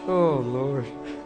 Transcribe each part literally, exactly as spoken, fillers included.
Oh, Lord.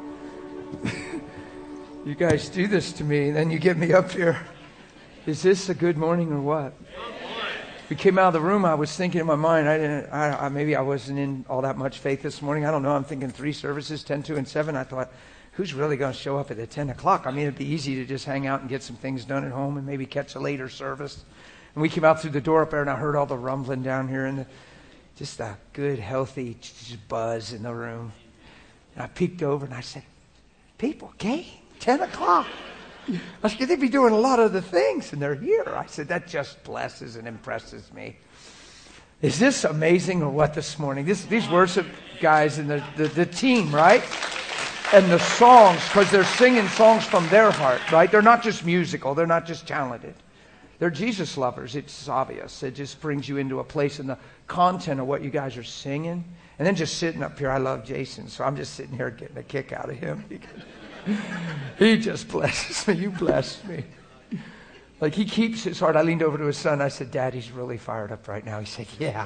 You guys do this to me, and then you get me up here. Is this a good morning or what? We came out of the room, I was thinking in my mind, I didn't, I, I, maybe I wasn't in all that much faith this morning. I don't know. I'm thinking three services, ten, two, and seven. I thought, who's really going to show up at the ten o'clock? I mean, it'd be easy to just hang out and get some things done at home and maybe catch a later service. And we came out through the door up there, and I heard all the rumbling down here, and the, just a good, healthy just buzz in the room. And I peeked over, and I said, people came, ten o'clock. I said, they'd be doing a lot of the things, and they're here. I said, that just blesses and impresses me. Is this amazing or what this morning? This, these worship guys and the, the, the team, right? And the songs, because they're singing songs from their heart, right? They're not just musical. They're not just talented. They're Jesus lovers. It's obvious. It just brings you into a place in the content of what you guys are singing. And then just sitting up here, I love Jason, so I'm just sitting here getting a kick out of him. He just blesses me. You bless me. Like, he keeps his heart. I leaned over to his son. I said, Dad, he's really fired up right now. He said, yeah.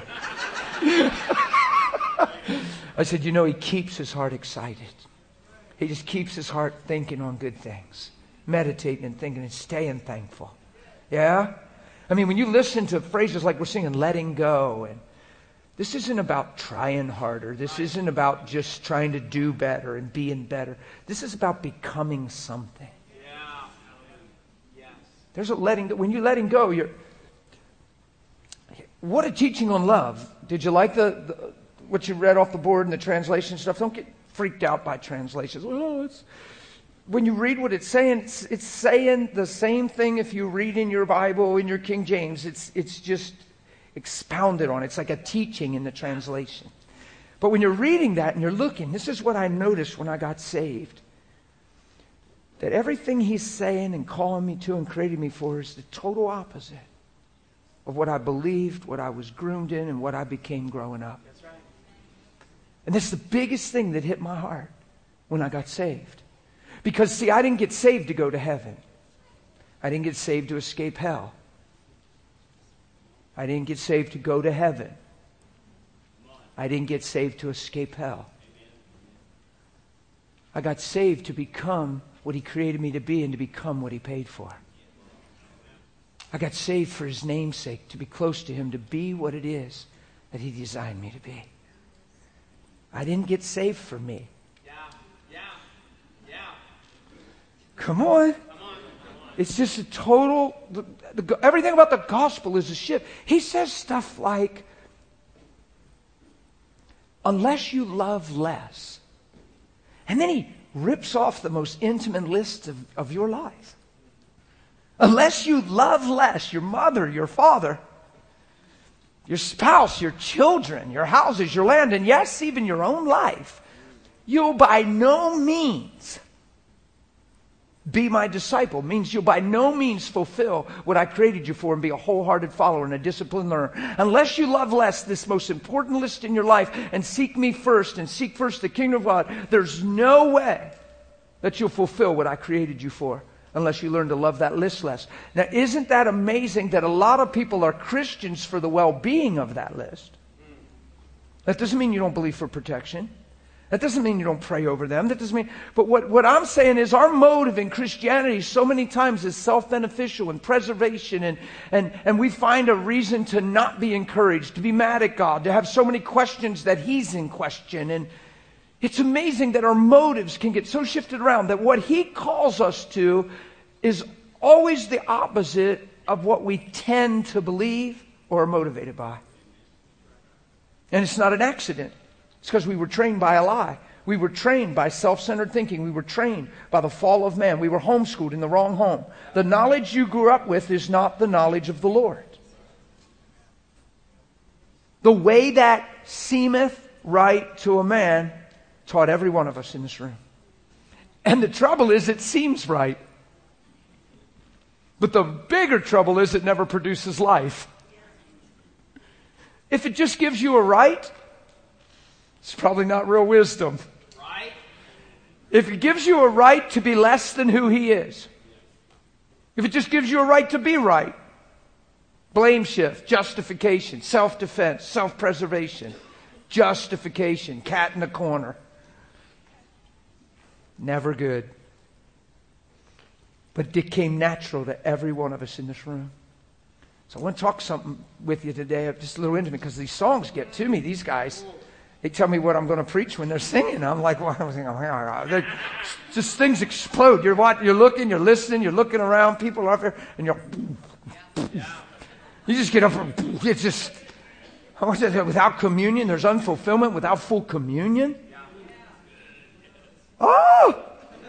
I said, you know, he keeps his heart excited. He just keeps his heart thinking on good things, meditating and thinking and staying thankful. Yeah? I mean, when you listen to phrases like we're singing, letting go, and this isn't about trying harder. This isn't about just trying to do better and being better. This is about becoming something. Yeah. Yes. There's a letting go. When you're letting go, you're... What a teaching on love. Did you like the, the what you read off the board and the translation stuff? Don't get freaked out by translations. Oh, it's... When you read what it's saying, it's, it's saying the same thing if you read in your Bible, in your King James. It's It's just... expounded on. It's like a teaching in the translation. But when you're reading that and you're looking, this is what I noticed when I got saved. That everything he's saying and calling me to and creating me for is the total opposite of what I believed, what I was groomed in, and what I became growing up. That's right. And that's the biggest thing that hit my heart when I got saved. Because, see, I didn't get saved to go to heaven. I didn't get saved to escape hell. I didn't get saved to go to heaven. I didn't get saved to escape hell. I got saved to become what he created me to be and to become what he paid for. I got saved for his name's sake, to be close to him, to be what it is that he designed me to be. I didn't get saved for me. Yeah, yeah, yeah. Come on. It's just a total, the, the, everything about the gospel is a shift. He says stuff like, unless you love less. And then he rips off the most intimate list of, of your life. Unless you love less, your mother, your father, your spouse, your children, your houses, your land, and yes, even your own life, you'll by no means be my disciple. Means you'll by no means fulfill what I created you for and be a wholehearted follower and a disciplined learner. Unless you love less, this most important list in your life, and seek me first and seek first the kingdom of God, there's no way that you'll fulfill what I created you for unless you learn to love that list less. Now, isn't that amazing that a lot of people are Christians for the well-being of that list? That doesn't mean you don't believe for protection. That doesn't mean you don't pray over them. That doesn't mean, but what, what I'm saying is our motive in Christianity so many times is self-beneficial and preservation, and, and, and we find a reason to not be encouraged, to be mad at God, to have so many questions that he's in question. And it's amazing that our motives can get so shifted around that what he calls us to is always the opposite of what we tend to believe or are motivated by. And it's not an accident. It's because we were trained by a lie. We were trained by self-centered thinking. We were trained by the fall of man. We were homeschooled in the wrong home. The knowledge you grew up with is not the knowledge of the Lord. The way that seemeth right to a man taught every one of us in this room. And the trouble is it seems right. But the bigger trouble is it never produces life. If it just gives you a right, it's probably not real wisdom. Right? If it gives you a right to be less than who he is, if it just gives you a right to be right, blame shift, justification, self-defense, self-preservation, justification, cat in the corner. Never good. But it came natural to every one of us in this room. So I want to talk something with you today, just a little intimate, because these songs get to me. These guys, they tell me what I'm going to preach when they're singing. I'm like, well, I'm thinking, oh, just things explode. You're watching, you're looking, you're listening, you're looking around. People are up there, and you're, you just get up. And it's just, without communion, there's unfulfillment. Without full communion, oh.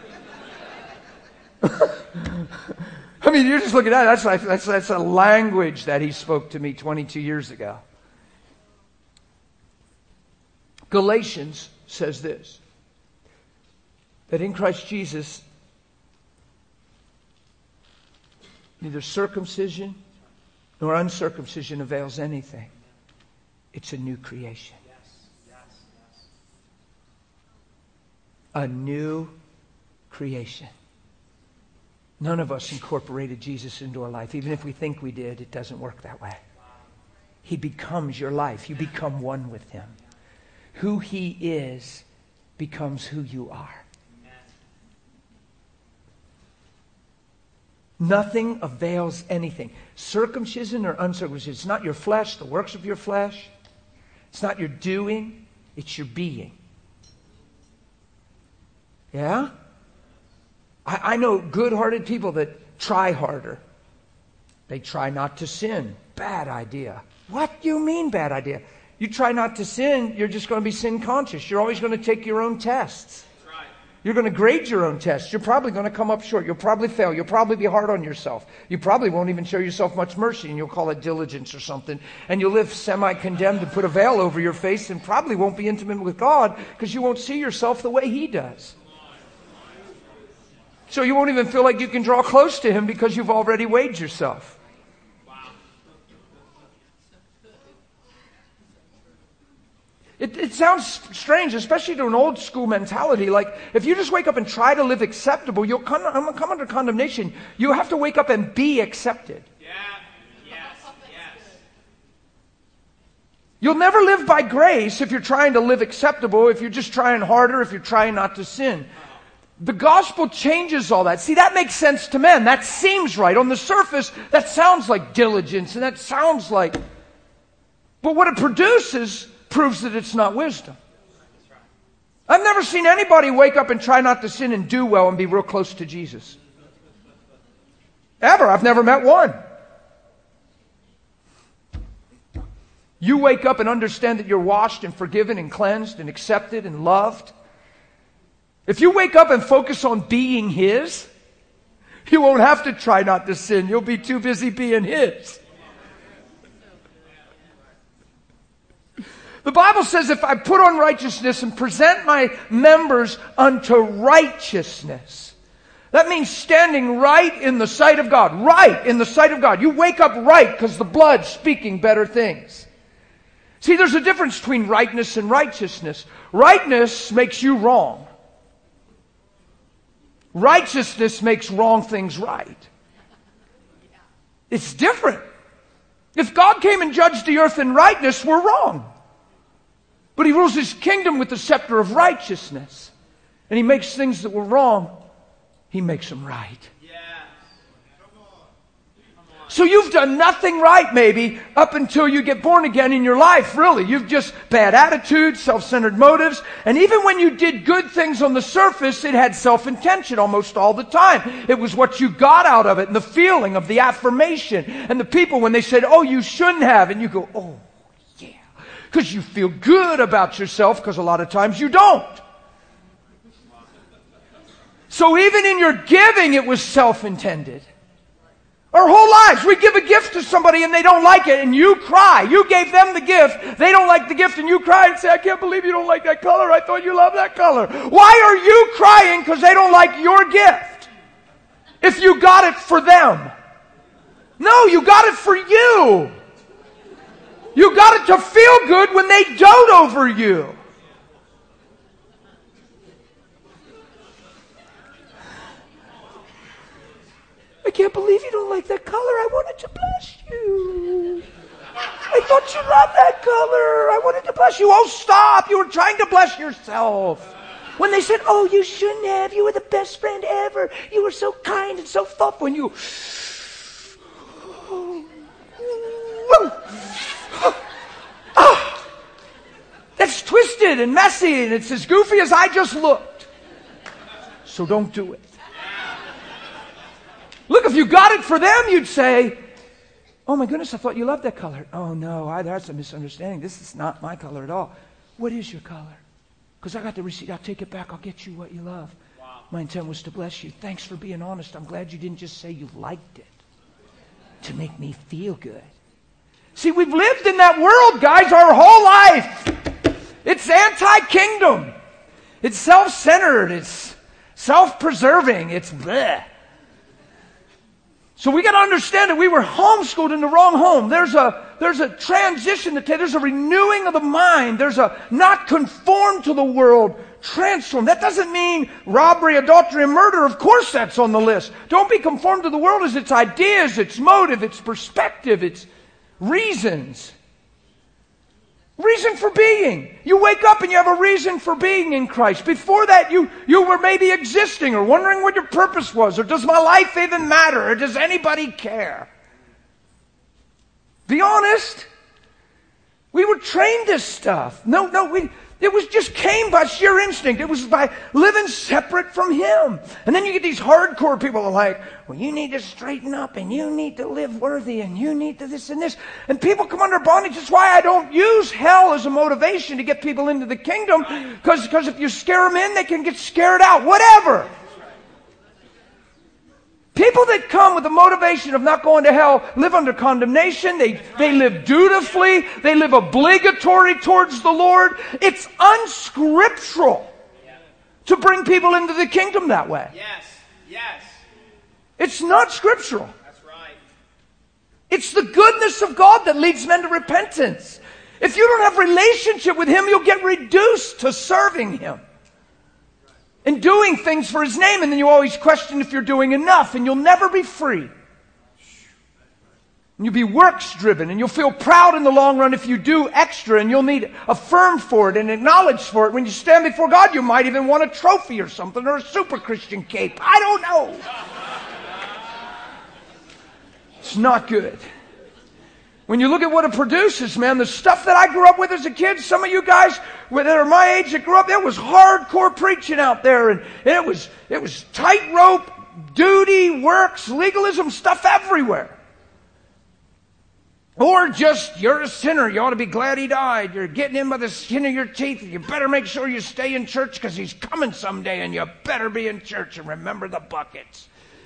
I mean, you're just looking at it. That's, like, that's, that's a language that he spoke to me twenty-two years ago. Galatians says this, that in Christ Jesus, neither circumcision nor uncircumcision avails anything. It's a new creation. A new creation. None of us incorporated Jesus into our life. Even if we think we did, it doesn't work that way. He becomes your life. You become one with him. Who he is becomes who you are. Nothing avails anything. Circumcision or uncircumcision. It's not your flesh, the works of your flesh. It's not your doing. It's your being. Yeah? I know good-hearted people that try harder. They try not to sin. Bad idea. What do you mean bad idea? You try not to sin, you're just going to be sin conscious. You're always going to take your own tests. That's right. You're going to grade your own tests. You're probably going to come up short. You'll probably fail. You'll probably be hard on yourself. You probably won't even show yourself much mercy, and you'll call it diligence or something. And you'll live semi-condemned and put a veil over your face and probably won't be intimate with God because you won't see yourself the way he does. So you won't even feel like you can draw close to him because you've already weighed yourself. Wow. It, it sounds strange, especially to an old school mentality. Like, if you just wake up and try to live acceptable, you'll come, come under condemnation. You have to wake up and be accepted. Yeah. Yes. Yes. You'll never live by grace if you're trying to live acceptable, if you're just trying harder, if you're trying not to sin. The gospel changes all that. See, that makes sense to men. That seems right. On the surface, that sounds like diligence, and that sounds like... But what it produces proves that it's not wisdom. I've never seen anybody wake up and try not to sin and do well and be real close to Jesus. Ever. I've never met one. You wake up and understand that you're washed and forgiven and cleansed and accepted and loved. If you wake up and focus on being his, you won't have to try not to sin. You'll be too busy being his. The Bible says if I put on righteousness and present my members unto righteousness, that means standing right in the sight of God. Right in the sight of God. You wake up right because the blood's speaking better things. See, there's a difference between rightness and righteousness. Rightness makes you wrong. Righteousness makes wrong things right. It's different. If God came and judged the earth in rightness, we're wrong. But he rules his kingdom with the scepter of righteousness. And he makes things that were wrong, he makes them right. So you've done nothing right, maybe, up until you get born again in your life, really. You've just bad attitudes, self-centered motives. And even when you did good things on the surface, it had self-intention almost all the time. It was what you got out of it and the feeling of the affirmation. And the people, when they said, oh, you shouldn't have, and you go, oh, yeah. Because you feel good about yourself, because a lot of times you don't. So even in your giving, it was self-intended. Our whole lives, we give a gift to somebody and they don't like it and you cry. You gave them the gift, they don't like the gift and you cry and say, I can't believe you don't like that color. I thought you loved that color. Why are you crying because they don't like your gift? If you got it for them. No, you got it for you. You got it to feel good when they dote over you. I can't believe you don't like that color. I wanted to bless you. I thought you loved that color. I wanted to bless you. Oh, stop. You were trying to bless yourself. when they said, oh, you shouldn't have. You were the best friend ever. You were so kind and so thoughtful. And you... Oh, that's twisted and messy, and it's as goofy as I just looked. So don't do it. Look, if you got it for them, you'd say, oh my goodness, I thought you loved that color. Oh no, I, that's a misunderstanding. This is not my color at all. What is your color? Because I got the receipt. I'll take it back. I'll get you what you love. Wow. My intent was to bless you. Thanks for being honest. I'm glad you didn't just say you liked it to make me feel good. See, we've lived in that world, guys, our whole life. It's anti-kingdom. It's self-centered. It's self-preserving. It's bleh. So we got to understand that we were homeschooled in the wrong home. There's a there's a transition that there's a renewing of the mind. There's a not conform to the world, transform. That doesn't mean robbery, adultery, and murder. Of course that's on the list. Don't be conformed to the world as its ideas, its motive, its perspective, its reasons. Reason for being. You wake up and you have a reason for being in Christ. Before that, you, you were maybe existing or wondering what your purpose was, or does my life even matter, or does anybody care? Be honest. We were trained this stuff. No, no, we... It was just came by sheer instinct. It was by living separate from Him. And then you get these hardcore people who are like, well, you need to straighten up and you need to live worthy and you need to this and this. And people come under bondage. That's why I don't use hell as a motivation to get people into the kingdom. Because because if you scare them in, they can get scared out. Whatever. People that come with the motivation of not going to hell live under condemnation. They, they live dutifully. They live obligatory towards the Lord. It's unscriptural to bring people into the kingdom that way. Yes, yes. It's not scriptural. That's right. It's the goodness of God that leads men to repentance. If you don't have relationship with Him, you'll get reduced to serving Him and doing things for His name, and then you always question if you're doing enough, and you'll never be free. And you'll be works driven, and you'll feel proud in the long run if you do extra, and you'll need affirmed for it and acknowledged for it. When you stand before God, you might even want a trophy or something, or a super Christian cape. I don't know. It's not good. When you look at what it produces, man, the stuff that I grew up with as a kid, some of you guys that are my age that grew up, there was hardcore preaching out there, and it was it was tightrope, duty, works, legalism, stuff everywhere. Or just, you're a sinner, you ought to be glad He died, you're getting in by the skin of your teeth, you better make sure you stay in church because He's coming someday, and you better be in church and remember the buckets.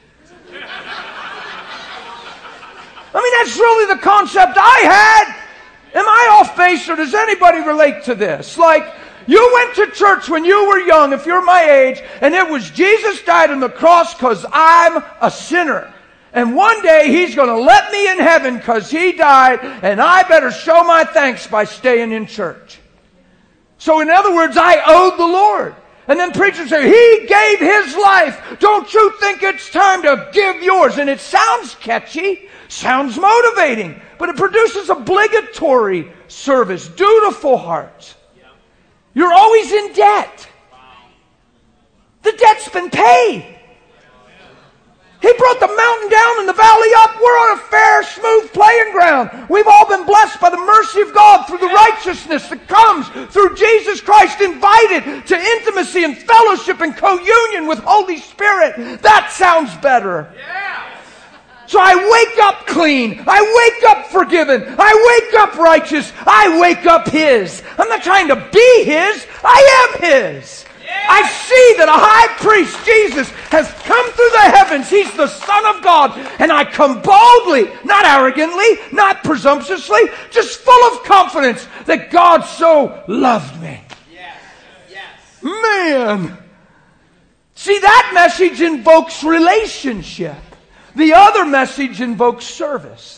I mean, that's really the concept I had. Am I off base, or does anybody relate to this? Like, you went to church when you were young, if you're my age, and it was Jesus died on the cross because I'm a sinner. And one day He's going to let me in heaven because He died, and I better show my thanks by staying in church. So in other words, I owed the Lord. And then preachers say, He gave His life. Don't you think it's time to give yours? And it sounds catchy. Sounds motivating, but it produces obligatory service, dutiful hearts. You're always in debt. The debt's been paid. He brought the mountain down and the valley up. We're on a fair, smooth playing ground. We've all been blessed by the mercy of God through the righteousness that comes through Jesus Christ, invited to intimacy and fellowship and co-union with Holy Spirit. That sounds better. Yeah. So I wake up clean. I wake up forgiven. I wake up righteous. I wake up His. I'm not trying to be His. I am His. Yeah. I see that a high priest, Jesus, has come through the heavens. He's the Son of God. And I come boldly, not arrogantly, not presumptuously, just full of confidence that God so loved me. Yes. Yes. Man. See, that message invokes relationship. The other message invokes service.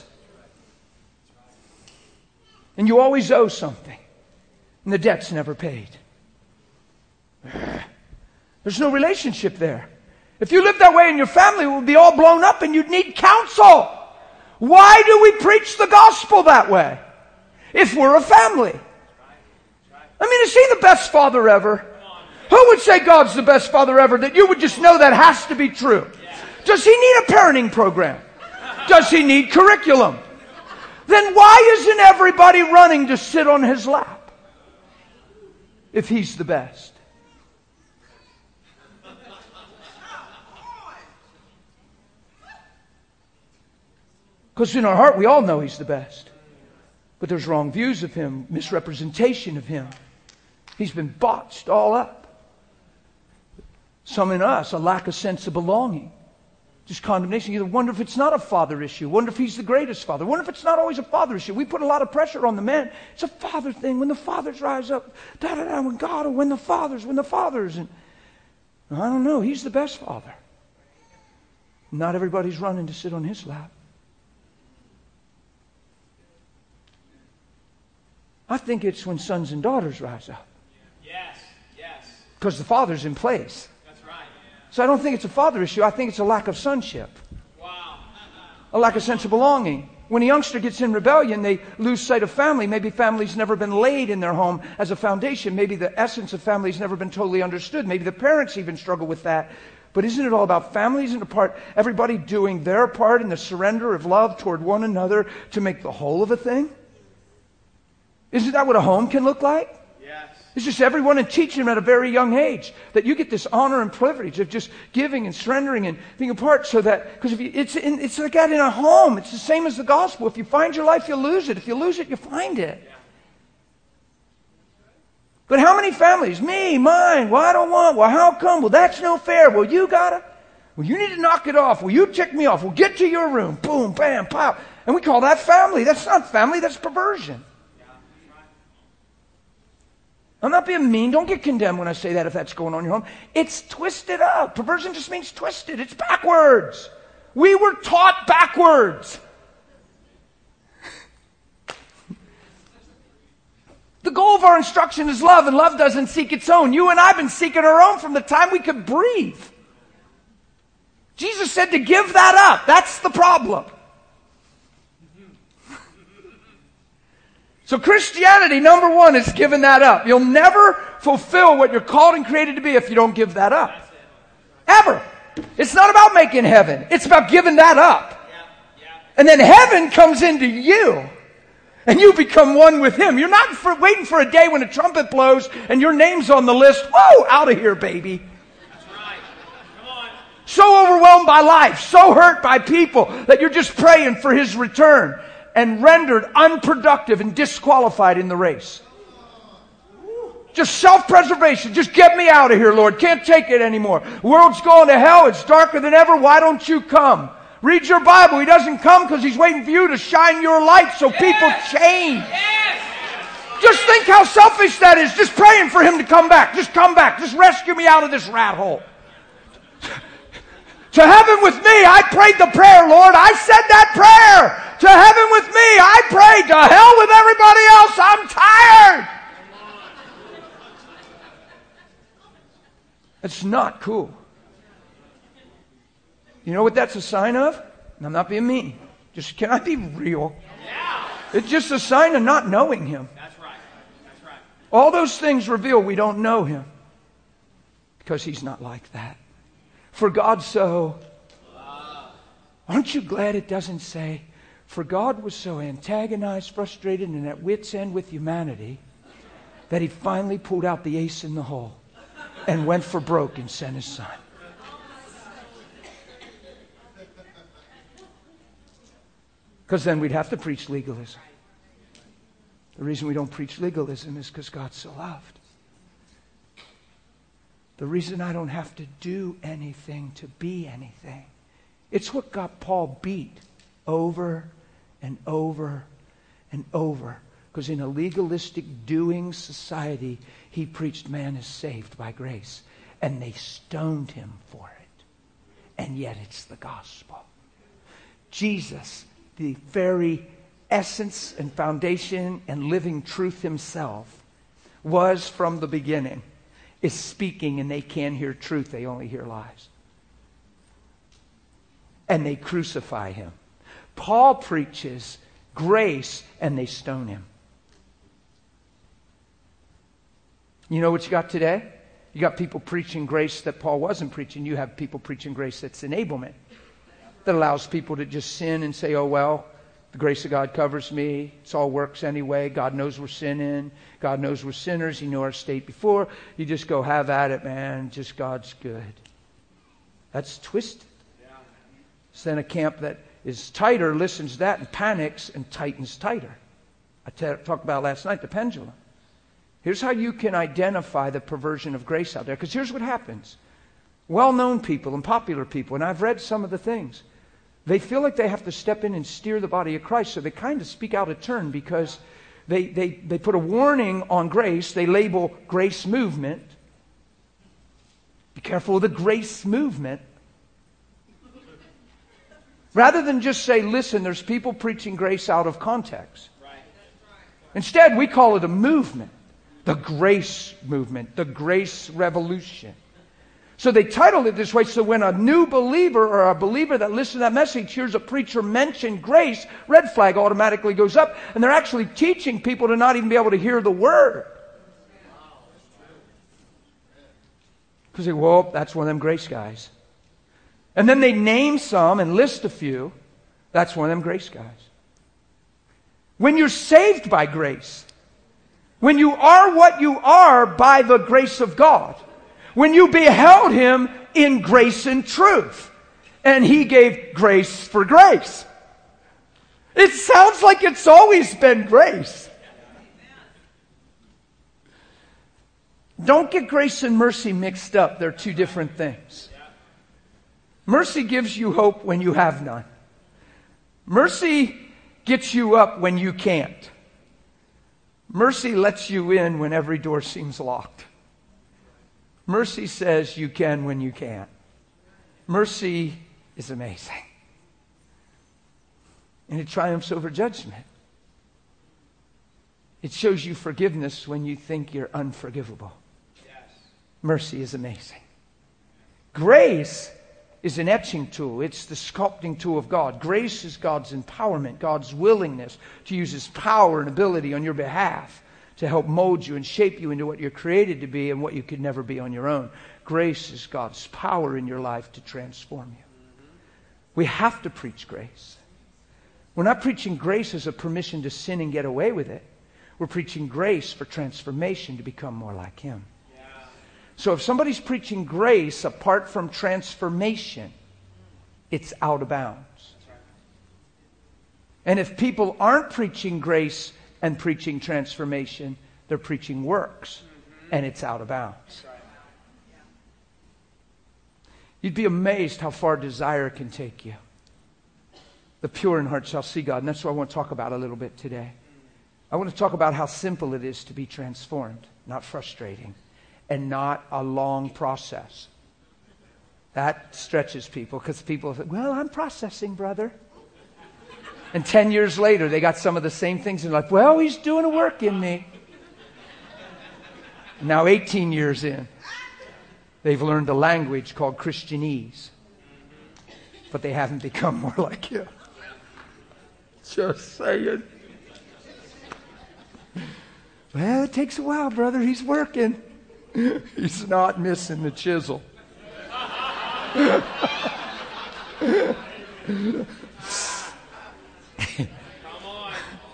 And you always owe something. And the debt's never paid. There's no relationship there. If you lived that way in your family, it would be all blown up and you'd need counsel. Why do we preach the gospel that way? If we're a family. I mean, is He the best father ever? Who would say God's the best father ever? That you would just know that has to be true. Does he need a parenting program? Does he need curriculum? Then why isn't everybody running to sit on his lap if he's the best? Because in our heart we all know he's the best. But there's wrong views of him, misrepresentation of him. He's been botched all up. Some in us, a lack of sense of belonging. Just condemnation. You wonder if it's not a father issue. Wonder if he's the greatest father. Wonder if it's not always a father issue. We put a lot of pressure on the men. It's a father thing. When the fathers rise up, da da da. When God, or when the fathers, when the fathers, and I don't know. He's the best father. Not everybody's running to sit on his lap. I think it's when sons and daughters rise up. Yes, yes. Because the father's in place. That's right. So I don't think it's a father issue. I think it's a lack of sonship. Wow. A lack of sense of belonging. When a youngster gets in rebellion, they lose sight of family. Maybe family's never been laid in their home as a foundation. Maybe the essence of family's never been totally understood. Maybe the parents even struggle with that. But isn't it all about family? Isn't it part, everybody doing their part in the surrender of love toward one another to make the whole of a thing? Isn't that what a home can look like? Yes. It's just everyone and teaching them at a very young age that you get this honor and privilege of just giving and surrendering and being a part, so that, because if you, it's in, it's like that in a home. It's the same as the gospel. If you find your life, you lose it. If you lose it, you find it. Yeah. But how many families? Me, mine. Well, I don't want. Well, how come? Well, that's no fair. Well, you gotta. Well, you need to knock it off. Well, you tick me off. Well, get to your room. Boom, bam, pop. And we call that family. That's not family. That's perversion. I'm not being mean. Don't get condemned when I say that if that's going on in your home. It's twisted up. Perversion just means twisted. It's backwards. We were taught backwards. The goal of our instruction is love, and love doesn't seek its own. You and I have been seeking our own from the time we could breathe. Jesus said to give that up. That's the problem. So Christianity, number one, is giving that up. You'll never fulfill what you're called and created to be if you don't give that up. Ever. It's not about making heaven. It's about giving that up. And then heaven comes into you. And you become one with him. You're not for, waiting for a day when a trumpet blows and your name's on the list. Whoa, out of here, baby. That's right. Come on. So overwhelmed by life, so hurt by people that you're just praying for his return. And rendered unproductive and disqualified in the race. Just self-preservation. Just get me out of here, Lord. Can't take it anymore. The world's going to hell. It's darker than ever. Why don't you come? Read your Bible. He doesn't come because he's waiting for you to shine your light so yes. people change. Yes. Just think how selfish that is. Just praying for him to come back. Just come back. Just rescue me out of this rat hole. To heaven with me, I prayed the prayer, Lord. I said that prayer. To heaven with me, I prayed. To hell with everybody else. I'm tired. It's not cool. You know what that's a sign of? And I'm not being mean. Just, can I be real? Yeah. It's just a sign of not knowing him. That's right. That's right. All those things reveal we don't know him. Because he's not like that. For God so... Aren't you glad it doesn't say, for God was so antagonized, frustrated, and at wit's end with humanity that he finally pulled out the ace in the hole and went for broke and sent his son. Because then we'd have to preach legalism. The reason we don't preach legalism is because God so loved. The reason I don't have to do anything to be anything. It's what got Paul beat over and over and over. Because in a legalistic doing society, he preached man is saved by grace. And they stoned him for it. And yet it's the gospel. Jesus, the very essence and foundation and living truth himself, was from the beginning, is speaking, and they can't hear truth, they only hear lies. And they crucify him. Paul preaches grace, and they stone him. You know what you got today? You got people preaching grace that Paul wasn't preaching. You have people preaching grace that's enablement, that allows people to just sin and say, oh, well, the grace of God covers me. It's all works anyway. God knows we're sinning. God knows we're sinners. He knew our state before. You just go, have at it, man. Just God's good. That's twisted. So then a camp that is tighter listens to that and panics and tightens tighter. I t- talked about last night, the pendulum. Here's how you can identify the perversion of grace out there. Because here's what happens. Well-known people and popular people, and I've read some of the things, they feel like they have to step in and steer the body of Christ, so they kind of speak out of turn because they, they, they put a warning on grace. They label grace movement. Be careful of the grace movement. Rather than just say, listen, there's people preaching grace out of context. Instead, we call it a movement. The grace movement. The grace revolution. So they titled it this way, so when a new believer or a believer that listens to that message hears a preacher mention grace, red flag automatically goes up, and they're actually teaching people to not even be able to hear the word. Because they, well, that's one of them grace guys. And then they name some and list a few. That's one of them grace guys. When you're saved by grace, when you are what you are by the grace of God, when you beheld Him in grace and truth, and He gave grace for grace. It sounds like it's always been grace. Don't get grace and mercy mixed up. They're two different things. Mercy gives you hope when you have none. Mercy gets you up when you can't. Mercy lets you in when every door seems locked. Mercy says you can when you can't. Mercy is amazing. And it triumphs over judgment. It shows you forgiveness when you think you're unforgivable. Yes. Mercy is amazing. Grace is an etching tool. It's the sculpting tool of God. Grace is God's empowerment, God's willingness to use His power and ability on your behalf to help mold you and shape you into what you're created to be and what you could never be on your own. Grace is God's power in your life to transform you. We have to preach grace. We're not preaching grace as a permission to sin and get away with it. We're preaching grace for transformation to become more like Him. Yeah. So if somebody's preaching grace apart from transformation, it's out of bounds. Right. And if people aren't preaching grace and preaching transformation, they're preaching works, mm-hmm. and it's out of bounds. Right. You'd be amazed how far desire can take you. The pure in heart shall see God, and that's what I want to talk about a little bit today. I want to talk about how simple it is to be transformed, not frustrating, and not a long process. That stretches people, because people say, well, I'm processing, brother. And ten years later, they got some of the same things, and like, well, He's doing a work in me. Now, eighteen years in, they've learned a language called Christianese, but they haven't become more like Him. Just saying. Well, it takes a while, brother. He's working. He's not missing the chisel. Come on.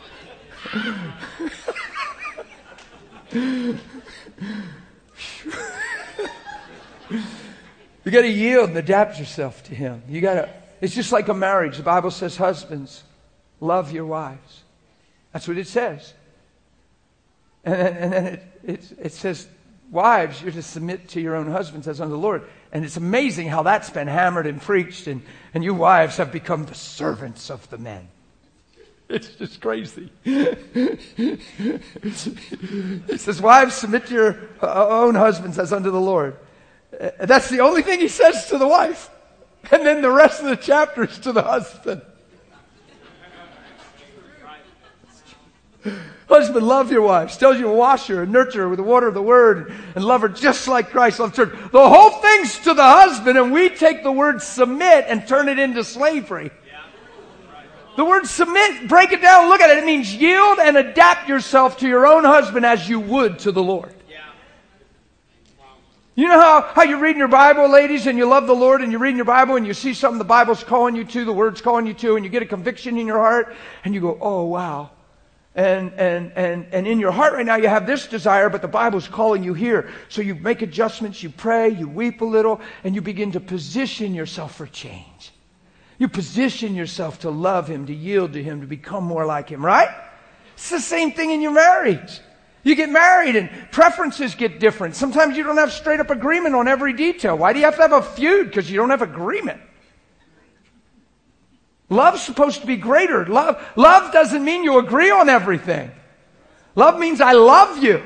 You got to yield and adapt yourself to Him. You got to. It's just like a marriage. The Bible says, husbands, love your wives. That's what it says. And then, and then it, it, it says, wives, you're to submit to your own husbands as unto the Lord. And it's amazing how that's been hammered and preached, and, and you wives have become the servants of the men. It's just crazy. It says, wives, submit to your own husbands as unto the Lord. That's the only thing he says to the wife. And then the rest of the chapter is to the husband. Husband, love your wife. Tells you to wash her and nurture her with the water of the word and love her just like Christ loved the church. The whole thing's to the husband, and we take the word submit and turn it into slavery. The word submit, break it down, look at it. It means yield and adapt yourself to your own husband as you would to the Lord. You know how, how you're reading your Bible, ladies, and you love the Lord, and you're reading your Bible, and you see something the Bible's calling you to, the Word's calling you to, and you get a conviction in your heart, and you go, oh, wow. And, and, and, and in your heart right now, you have this desire, but the Bible's calling you here. So you make adjustments, you pray, you weep a little, and you begin to position yourself for change. You position yourself to love Him, to yield to Him, to become more like Him, right? It's the same thing in your marriage. You get married and preferences get different. Sometimes you don't have straight up agreement on every detail. Why do you have to have a feud? Because you don't have agreement. Love's supposed to be greater. Love, love doesn't mean you agree on everything. Love means I love you.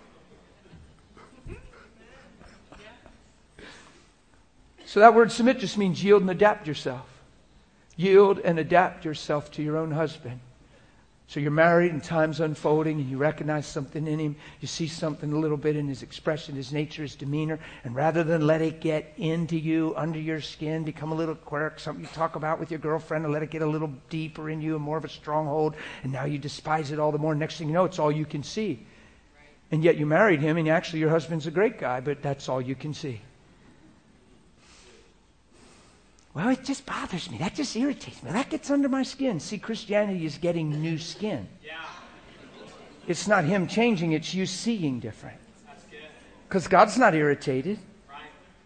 So that word submit just means yield and adapt yourself. Yield and adapt yourself to your own husband. So you're married and time's unfolding and you recognize something in him. You see something a little bit in his expression, his nature, his demeanor. And rather than let it get into you, under your skin, become a little quirk, something you talk about with your girlfriend, and let it get a little deeper in you and more of a stronghold. And now you despise it all the more. Next thing you know, it's all you can see. And yet you married him and actually your husband's a great guy, but that's all you can see. Well, it just bothers me. That just irritates me. That gets under my skin. See, Christianity is getting new skin. Yeah. It's not him changing, it's you seeing different. That's good. Because God's not irritated. Right.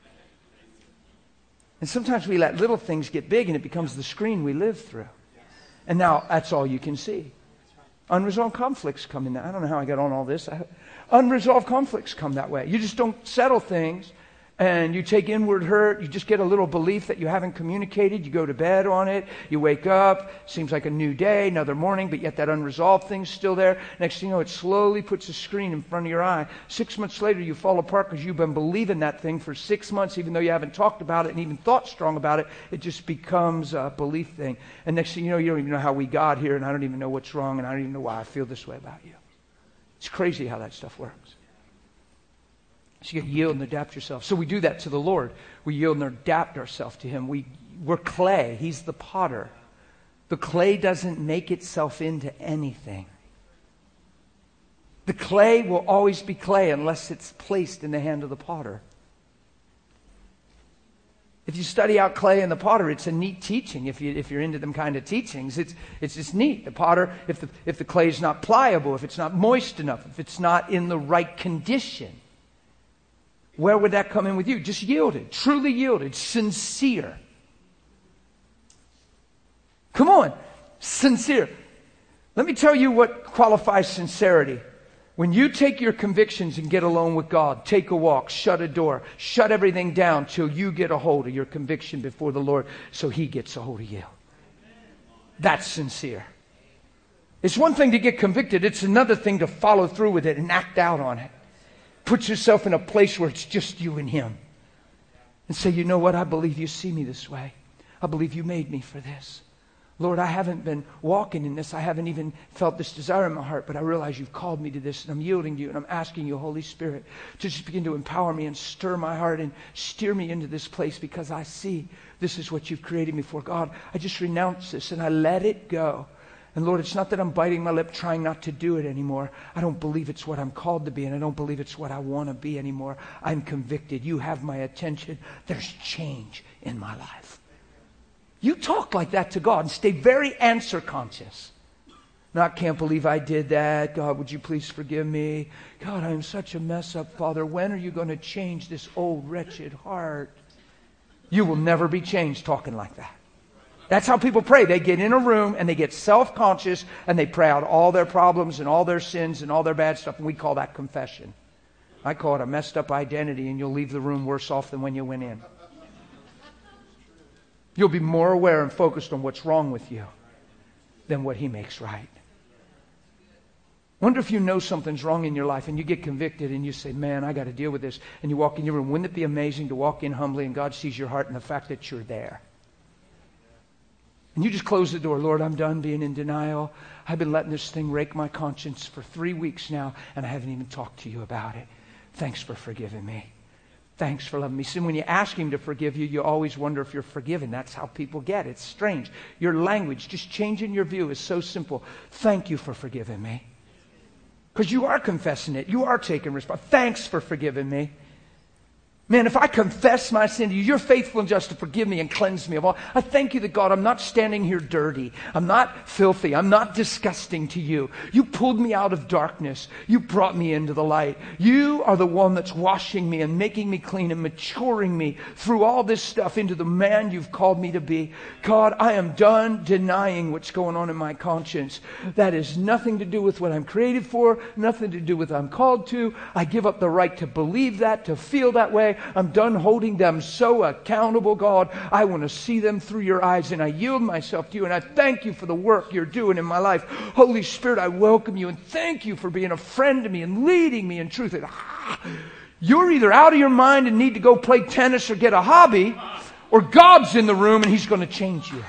And sometimes we let little things get big and it becomes the screen we live through. And now that's all you can see. Unresolved conflicts come in that. I don't know how I got on all this. I, unresolved conflicts come that way. You just don't settle things. And you take inward hurt, you just get a little belief that you haven't communicated, you go to bed on it, you wake up, seems like a new day, another morning, but yet that unresolved thing's still there. Next thing you know, it slowly puts a screen in front of your eye. Six months later, you fall apart because you've been believing that thing for six months, even though you haven't talked about it and even thought strong about it. It just becomes a belief thing. And next thing you know, you don't even know how we got here, and I don't even know what's wrong, and I don't even know why I feel this way about you. It's crazy how that stuff works. So you got to yield and adapt yourself. So we do that to the Lord. We yield and adapt ourselves to Him. We, we're clay. He's the potter. The clay doesn't make itself into anything. The clay will always be clay unless it's placed in the hand of the potter. If you study out clay and the potter, it's a neat teaching. If, you, if you're into them kind of teachings, it's, it's just neat. The potter, if the, if the clay is not pliable, if it's not moist enough, if it's not in the right condition, where would that come in with you? Just yielded, truly yielded, sincere. Come on, sincere. Let me tell you what qualifies sincerity. When you take your convictions and get alone with God, take a walk, shut a door, shut everything down till you get a hold of your conviction before the Lord so He gets a hold of you. That's sincere. It's one thing to get convicted. It's another thing to follow through with it and act out on it. Put yourself in a place where it's just you and Him. And say, you know what? I believe you see me this way. I believe you made me for this. Lord, I haven't been walking in this. I haven't even felt this desire in my heart, but I realize you've called me to this, and I'm yielding to you, and I'm asking you, Holy Spirit, to just begin to empower me and stir my heart and steer me into this place because I see this is what you've created me for. God, I just renounce this, and I let it go. And Lord, it's not that I'm biting my lip trying not to do it anymore. I don't believe it's what I'm called to be, and I don't believe it's what I want to be anymore. I'm convicted. You have my attention. There's change in my life. You talk like that to God and stay very answer conscious. No, I can't believe I did that. God, would you please forgive me? God, I am such a mess up, Father. When are you going to change this old wretched heart? You will never be changed talking like that. That's how people pray. They get in a room and they get self-conscious and they pray out all their problems and all their sins and all their bad stuff. And we call that confession. I call it a messed up identity, and you'll leave the room worse off than when you went in. You'll be more aware and focused on what's wrong with you than what He makes right. Wonder if you know something's wrong in your life and you get convicted and you say, man, I got to deal with this. And you walk in your room. Wouldn't it be amazing to walk in humbly and God sees your heart and the fact that you're there? And you just close the door. Lord, I'm done being in denial. I've been letting this thing rake my conscience for three weeks now, and I haven't even talked to you about it. Thanks for forgiving me. Thanks for loving me. See, when you ask Him to forgive you, you always wonder if you're forgiven. That's how people get it. It's strange. Your language, just changing your view is so simple. Thank you for forgiving me. Because you are confessing it. You are taking responsibility. Thanks for forgiving me. Man, if I confess my sin to you, you're faithful and just to forgive me and cleanse me of all. I thank you that, God, I'm not standing here dirty. I'm not filthy. I'm not disgusting to you. You pulled me out of darkness. You brought me into the light. You are the one that's washing me and making me clean and maturing me through all this stuff into the man you've called me to be. God, I am done denying what's going on in my conscience. That has nothing to do with what I'm created for, nothing to do with what I'm called to. I give up the right to believe that, to feel that way. I'm done holding them so accountable, God. I want to see them through your eyes, and I yield myself to you, and I thank you for the work you're doing in my life. Holy Spirit, I welcome you, and thank you for being a friend to me and leading me in truth. And, ah, you're either out of your mind and need to go play tennis or get a hobby, or God's in the room and He's going to change you.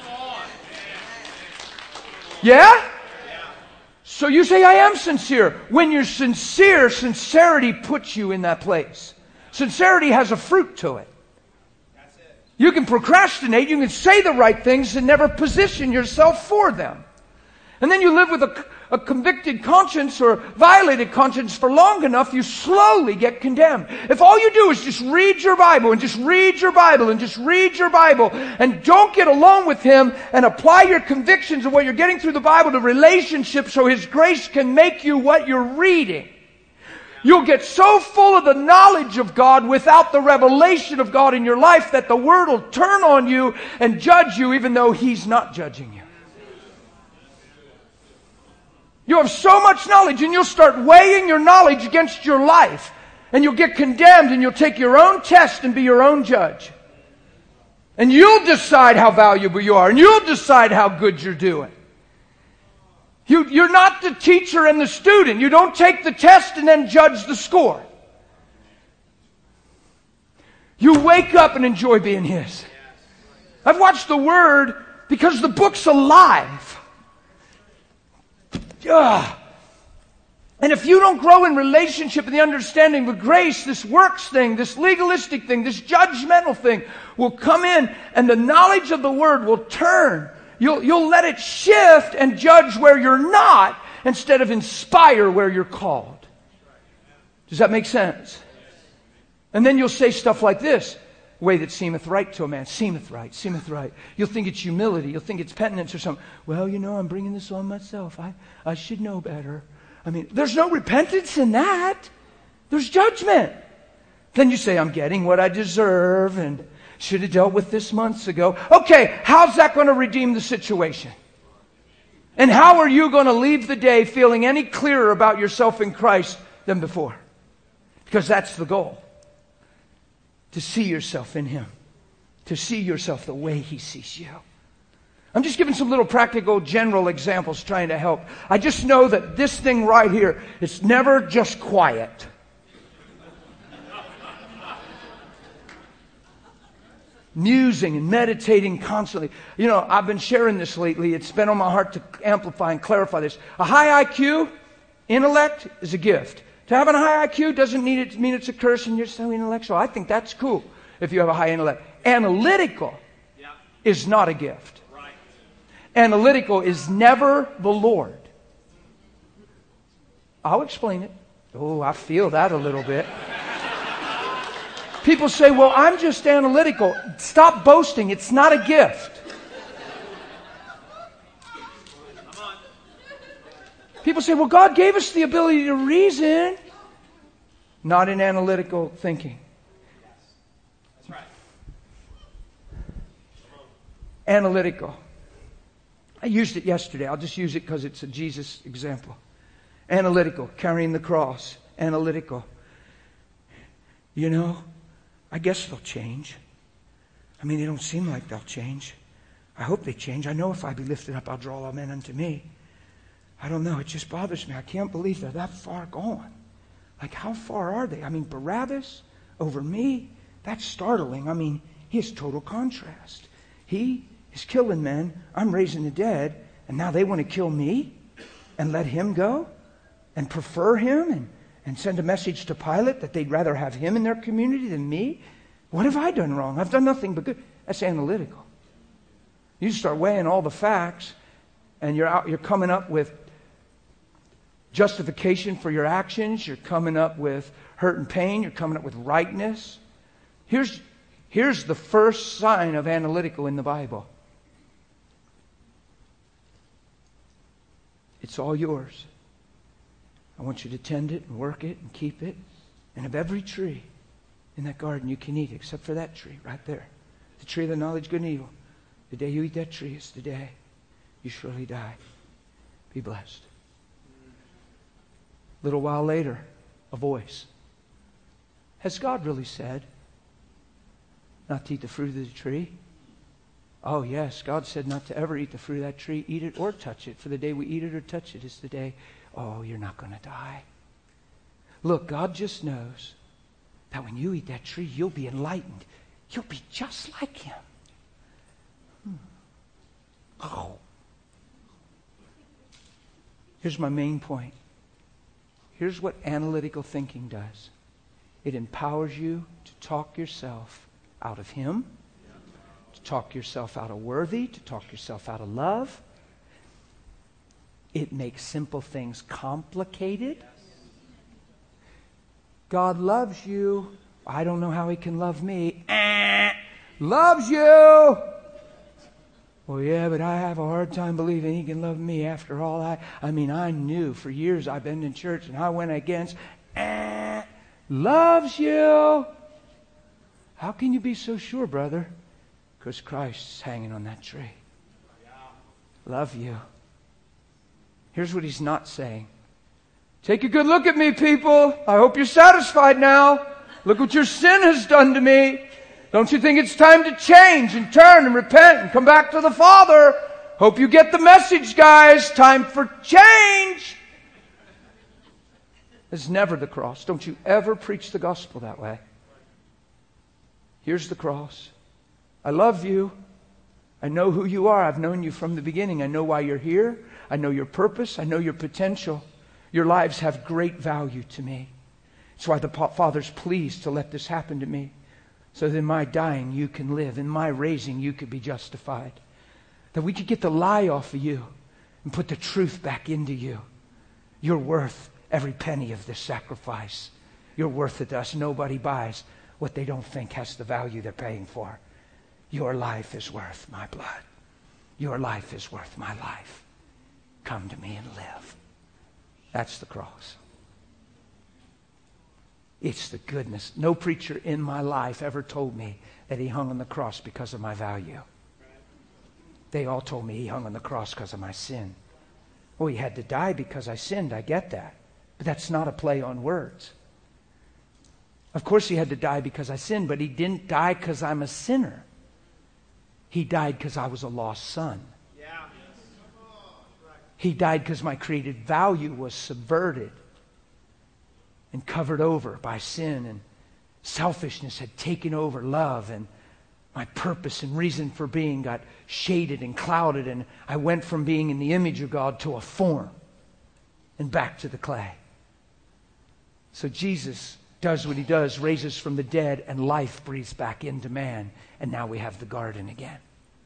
Yeah? So you say, I am sincere. When you're sincere, sincerity puts you in that place. Sincerity has a fruit to it. That's it. You can procrastinate, you can say the right things and never position yourself for them. And then you live with a, a convicted conscience or violated conscience for long enough, you slowly get condemned. If all you do is just read your Bible and just read your Bible and just read your Bible and don't get alone with Him and apply your convictions of what you're getting through the Bible to relationships so His grace can make you what you're reading, you'll get so full of the knowledge of God without the revelation of God in your life that the Word will turn on you and judge you even though He's not judging you. You have so much knowledge and you'll start weighing your knowledge against your life. And you'll get condemned and you'll take your own test and be your own judge. And you'll decide how valuable you are and you'll decide how good you're doing. You, you're not the teacher and the student. You don't take the test and then judge the score. You wake up and enjoy being His. I've watched the Word because the book's alive. Ugh. And if you don't grow in relationship and the understanding of grace, this works thing, this legalistic thing, this judgmental thing will come in and the knowledge of the Word will turn. You'll, you'll let it shift and judge where you're not instead of inspire where you're called. Does that make sense? And then you'll say stuff like this. Way that seemeth right to a man. Seemeth right. Seemeth right. You'll think it's humility. You'll think it's penitence or something. Well, you know, I'm bringing this on myself. I, I should know better. I mean, there's no repentance in that. There's judgment. Then you say, I'm getting what I deserve and should have dealt with this months ago. Okay, how's that going to redeem the situation? And how are you going to leave the day feeling any clearer about yourself in Christ than before? Because that's the goal. To see yourself in Him. To see yourself the way He sees you. I'm just giving some little practical, general examples trying to help. I just know that this thing right here, it's never just quiet. Musing and meditating constantly. You know, I've been sharing this lately. It's been on my heart to amplify and clarify this. A high I Q, intellect, is a gift. To have a high I Q doesn't mean, it, mean it's a curse and you're so intellectual. I think that's cool if you have a high intellect. Analytical yeah. is not a gift. Right. Analytical is never the Lord. I'll explain it. Oh, I feel that a little bit. People say, well, I'm just analytical. Stop boasting. It's not a gift. People say, well, God gave us the ability to reason. Not in analytical thinking. That's right. Analytical. I used it yesterday. I'll just use it because it's a Jesus example. Analytical. Carrying the cross. Analytical. You know, I guess they'll change. I mean, they don't seem like they'll change. I hope they change. I know if I be lifted up, I'll draw all men unto me. I don't know. It just bothers me. I can't believe they're that far gone. Like, how far are they? I mean, Barabbas over me? That's startling. I mean, he is total contrast. He is killing men. I'm raising the dead. And now they want to kill me and let him go and prefer him and, and send a message to Pilate that they'd rather have him in their community than me? What have I done wrong? I've done nothing but good. That's analytical. You start weighing all the facts and you're out, you're coming up with justification for your actions. You're coming up with hurt and pain. You're coming up with rightness. Here's, here's the first sign of analytical in the Bible. It's all yours. I want you to tend it and work it and keep it. And of every tree in that garden you can eat, except for that tree right there. The tree of the knowledge of good and evil. The day you eat that tree is the day you surely die. Be blessed. A little while later, a voice. Has God really said not to eat the fruit of the tree? Oh yes, God said not to ever eat the fruit of that tree, eat it or touch it. For the day we eat it or touch it is the day, oh, you're not going to die. Look, God just knows that when you eat that tree, you'll be enlightened. You'll be just like Him. Hmm. Oh. Here's my main point. Here's what analytical thinking does. It empowers you to talk yourself out of Him, to talk yourself out of worthy, to talk yourself out of love. It makes simple things complicated. God loves you. I don't know how He can love me. Eh, loves you. Well, yeah, but I have a hard time believing He can love me after all. I, I mean, I knew for years I've been in church and I went against. Eh, loves you. How can you be so sure, brother? Because Christ's hanging on that tree. Love you. Here's what He's not saying. Take a good look at me, people. I hope you're satisfied now. Look what your sin has done to me. Don't you think it's time to change and turn and repent and come back to the Father? Hope you get the message, guys. Time for change. It's never the cross. Don't you ever preach the gospel that way. Here's the cross. I love you. I know who you are. I've known you from the beginning. I know why you're here. I know your purpose. I know your potential. Your lives have great value to me. That's why the Father's pleased to let this happen to me. So that in my dying you can live. In my raising you could be justified. That we could get the lie off of you and put the truth back into you. You're worth every penny of this sacrifice. You're worth it to us. Nobody buys what they don't think has the value they're paying for. Your life is worth my blood. Your life is worth my life. Come to me and live. That's the cross. It's the goodness. No preacher in my life ever told me that he hung on the cross because of my value. They all told me he hung on the cross because of my sin. Oh, he had to die because I sinned. I get that. But that's not a play on words. Of course he had to die because I sinned, but he didn't die because I'm a sinner. He died because I was a lost son. Yeah. He died because my created value was subverted and covered over by sin, and selfishness had taken over love, and my purpose and reason for being got shaded and clouded, and I went from being in the image of God to a form and back to the clay. So Jesus does what He does, raises from the dead, and life breathes back into man, and now we have the garden again.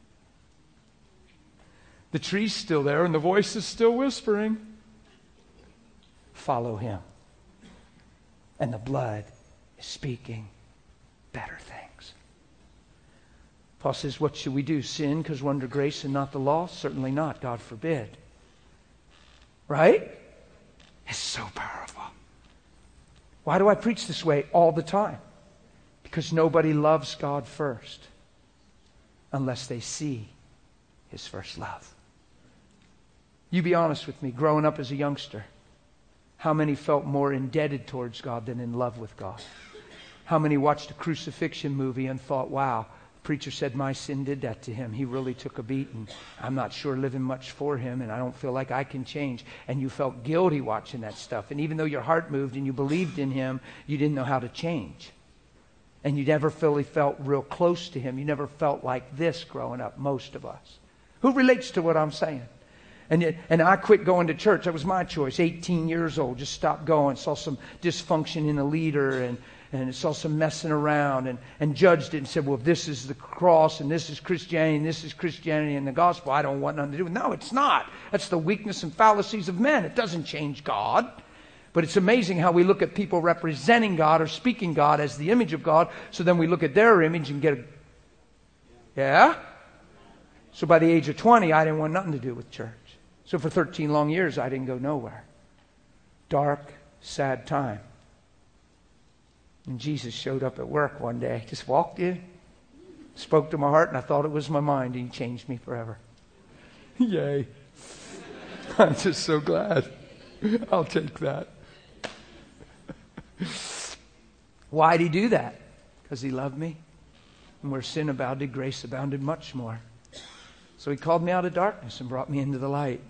The tree's still there and the voice is still whispering. Follow Him. And the blood is speaking better things. Paul says, what should we do? Sin because we're under grace and not the law? Certainly not. God forbid. Right? It's so powerful. Why do I preach this way all the time? Because nobody loves God first unless they see His first love. You be honest with me, growing up as a youngster, how many felt more indebted towards God than in love with God? How many watched a crucifixion movie and thought, wow, the preacher said my sin did that to him. He really took a beating. I'm not sure living much for him, and I don't feel like I can change. And you felt guilty watching that stuff. And even though your heart moved and you believed in Him, you didn't know how to change. And you never really felt real close to Him. You never felt like this growing up, most of us. Who relates to what I'm saying? And it, and I quit going to church. That was my choice. eighteen years old, just stopped going. Saw some dysfunction in a leader and, and saw some messing around and, and judged it and said, well, if this is the cross and this is Christianity and this is Christianity and the gospel, I don't want nothing to do with it. No, it's not. That's the weakness and fallacies of men. It doesn't change God. But it's amazing how we look at people representing God or speaking God as the image of God, so then we look at their image and get a... Yeah? So by the age of twenty, I didn't want nothing to do with church. So for thirteen long years, I didn't go nowhere. Dark, sad time. And Jesus showed up at work one day. Just walked in, spoke to my heart, and I thought it was my mind, and He changed me forever. Yay. I'm just so glad. I'll take that. Why did He do that? Because He loved me. And where sin abounded, grace abounded much more. So He called me out of darkness and brought me into the light.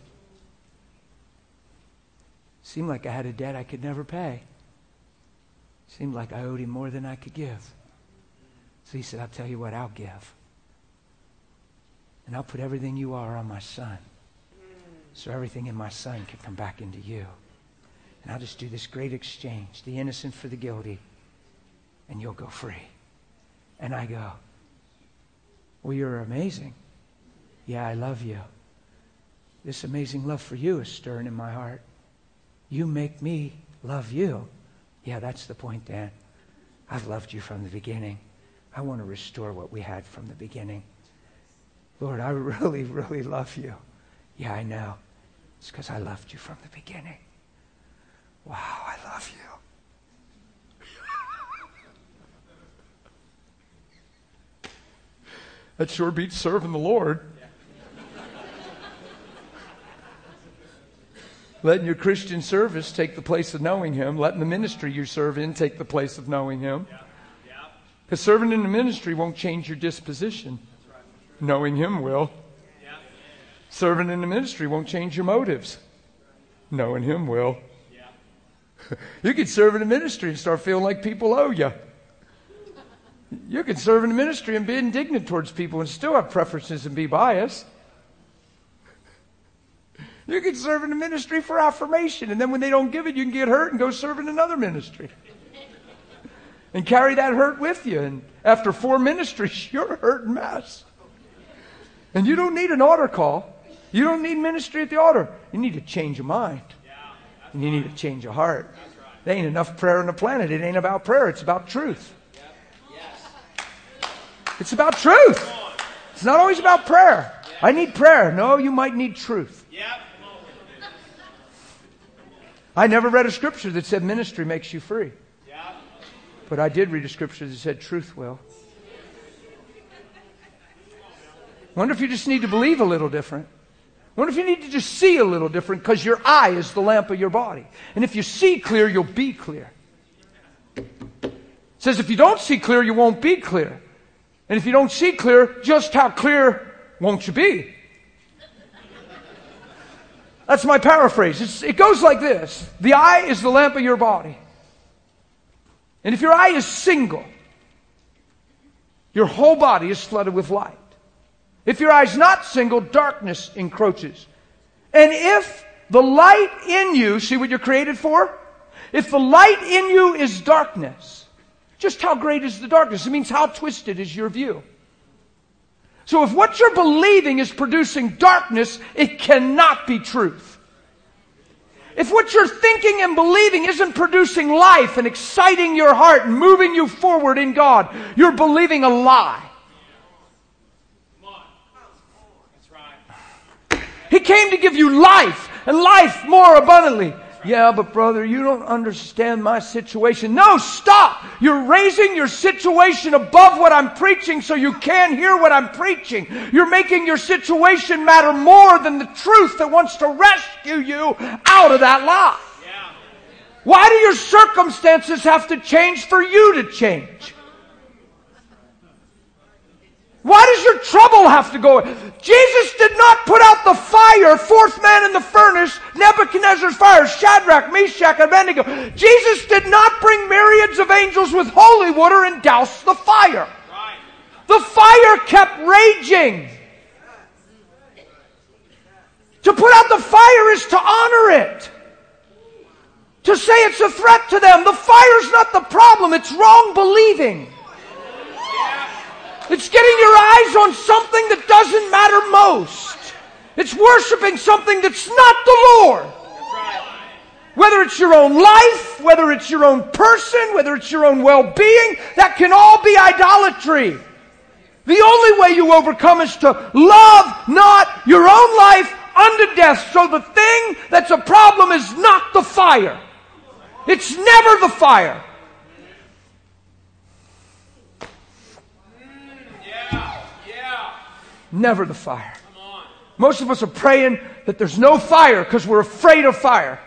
Seemed like I had a debt I could never pay. Seemed like I owed Him more than I could give. So He said, I'll tell you what, I'll give. And I'll put everything you are on my Son. So everything in my Son can come back into you. And I'll just do this great exchange, the innocent for the guilty, and you'll go free. And I go, well, you're amazing. Yeah, I love you. This amazing love for you is stirring in my heart. You make me love you. Yeah, that's the point, Dan. I've loved you from the beginning. I want to restore what we had from the beginning. Lord, I really, really love you. Yeah, I know. It's because I loved you from the beginning. Wow, I love you. That sure beats serving the Lord. Letting your Christian service take the place of knowing Him. Letting the ministry you serve in take the place of knowing Him. Because serving in the ministry won't change your disposition. Knowing Him will. Serving in the ministry won't change your motives. Knowing Him will. You can serve in the ministry and start feeling like people owe you. You can serve in the ministry and be indignant towards people and still have preferences and be biased. You can serve in the ministry for affirmation, and then when they don't give it, you can get hurt and go serve in another ministry. And carry that hurt with you. And after four ministries, you're a hurting mess. And you don't need an altar call. You don't need ministry at the altar. You need to change your mind. And you need to change your heart. There ain't enough prayer on the planet. It ain't about prayer. It's about truth. It's about truth. It's not always about prayer. I need prayer. No, you might need truth. I never read a scripture that said ministry makes you free. But I did read a scripture that said truth will. Wonder if you just need to believe a little different. Wonder if you need to just see a little different, because your eye is the lamp of your body. And if you see clear, you'll be clear. It says if you don't see clear, you won't be clear. And if you don't see clear, just how clear won't you be? That's my paraphrase. It's, it goes like this. The eye is the lamp of your body. And if your eye is single, your whole body is flooded with light. If your eye is not single, darkness encroaches. And if the light in you, see what you're created for? If the light in you is darkness, just how great is the darkness? It means how twisted is your view. So if what you're believing is producing darkness, it cannot be truth. If what you're thinking and believing isn't producing life and exciting your heart and moving you forward in God, you're believing a lie. He came to give you life, and life more abundantly. Yeah, but brother, you don't understand my situation. No, stop! You're raising your situation above what I'm preaching so you can't hear what I'm preaching. You're making your situation matter more than the truth that wants to rescue you out of that lie. Yeah. Why do your circumstances have to change for you to change? Why does your trouble have to go? Jesus did not put out the fire, fourth man in the furnace, Nebuchadnezzar's fire, Shadrach, Meshach, and Abednego. Jesus did not bring myriads of angels with holy water and douse the fire. Right. The fire kept raging. To put out the fire is to honor it. To say it's a threat to them. The fire's not the problem, it's wrong believing. It's getting your eyes on something that doesn't matter most. It's worshiping something that's not the Lord. Whether it's your own life, whether it's your own person, whether it's your own well-being, that can all be idolatry. The only way you overcome is to love not your own life unto death. So the thing that's a problem is not the fire. It's never the fire. Yeah, yeah. Never the fire. Come on. Most of us are praying that there's no fire because we're afraid of fire.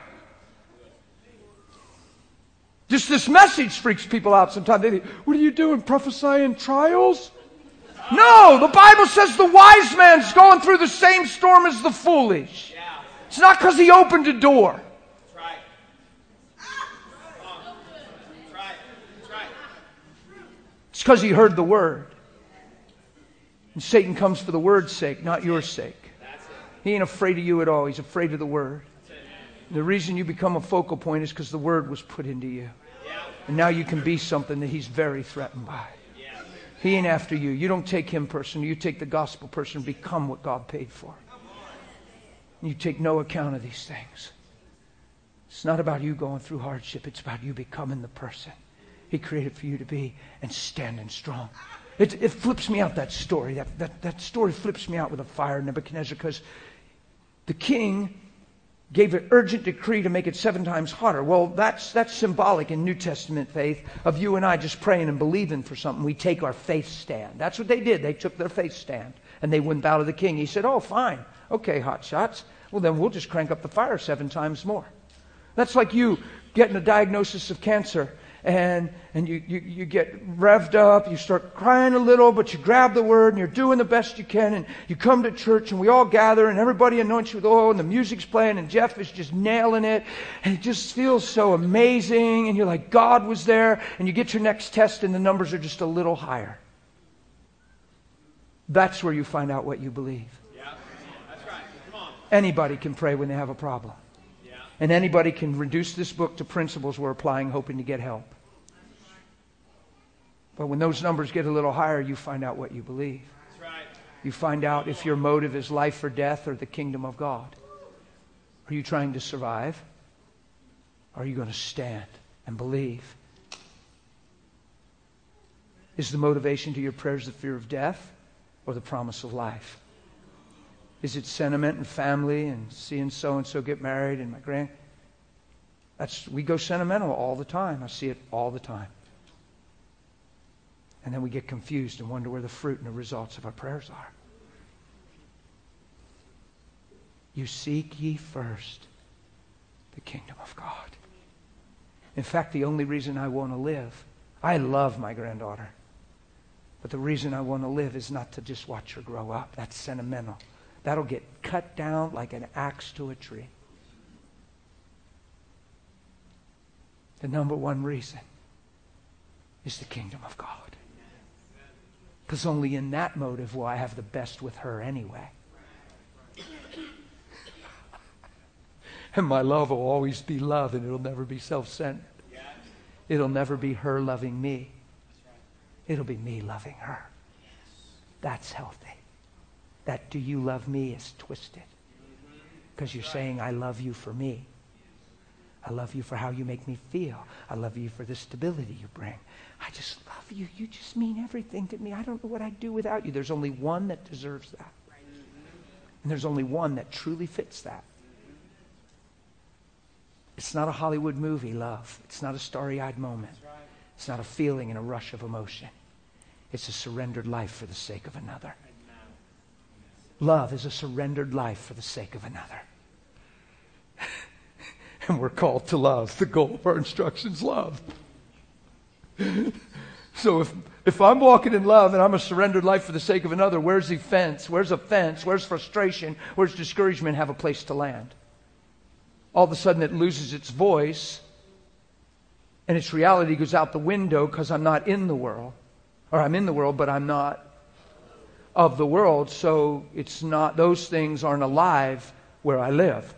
Just this message freaks people out sometimes. They think, what are you doing, prophesying trials? No, the Bible says the wise man's going through the same storm as the foolish. Yeah. It's not because he opened a door. That's right. Come on. That's right. That's right. It's because he heard the word. And Satan comes for the word's sake, not your sake. That's it. He ain't afraid of you at all. He's afraid of the word. That's it. The reason you become a focal point is because the word was put into you. Yeah. And now you can be something that he's very threatened by. Yeah. He ain't after you. You don't take him personally. You take the gospel person and become what God paid for. You take no account of these things. It's not about you going through hardship. It's about you becoming the person he created for you to be and standing strong. It, it flips me out, that story. That, that, that story flips me out with a fire, Nebuchadnezzar, because the king gave an urgent decree to make it seven times hotter. Well, that's that's symbolic in New Testament faith of you and I just praying and believing for something. We take our faith stand. That's what they did. They took their faith stand. And they wouldn't bow to the king. He said, oh, fine. Okay, hot shots. Well, then we'll just crank up the fire seven times more. That's like you getting a diagnosis of cancer. And and you, you, you get revved up, you start crying a little, but you grab the word and you're doing the best you can, and you come to church and we all gather and everybody anoints you with oil and the music's playing and Jeff is just nailing it and it just feels so amazing and you're like, God was there, and you get your next test and the numbers are just a little higher. That's where you find out what you believe. Yeah. That's right. Come on. Anybody can pray when they have a problem. Yeah. And anybody can reduce this book to principles we're applying, hoping to get help. But when those numbers get a little higher, you find out what you believe. That's right. You find out if your motive is life or death or the kingdom of God. Are you trying to survive? Or are you going to stand and believe? Is the motivation to your prayers the fear of death or the promise of life? Is it sentiment and family and seeing so-and-so get married and my grand... That's, we go sentimental all the time. I see it all the time. And then we get confused and wonder where the fruit and the results of our prayers are. You seek ye first the kingdom of God. In fact, the only reason I want to live, I love my granddaughter. But the reason I want to live is not to just watch her grow up. That's sentimental. That'll get cut down like an axe to a tree. The number one reason is the kingdom of God. Because only in that motive will I have the best with her anyway. And my love will always be love, and it'll never be self-centered. It'll never be her loving me. It'll be me loving her. That's healthy. That do you love me is twisted. Because you're saying, I love you for me. I love you for how you make me feel. I love you for the stability you bring. I just love you. You just mean everything to me. I don't know what I'd do without you. There's only one that deserves that. And there's only one that truly fits that. It's not a Hollywood movie, love. It's not a starry-eyed moment. It's not a feeling and a rush of emotion. It's a surrendered life for the sake of another. Love is a surrendered life for the sake of another. And we're called to love. The goal of our instruction is love. So if if I'm walking in love and I'm a surrendered life for the sake of another, where's the offense? Where's offense? Where's frustration? Where's discouragement have a place to land? All of a sudden it loses its voice and its reality goes out the window because I'm not in the world. Or I'm in the world, but I'm not of the world. So it's not, those things aren't alive where I live.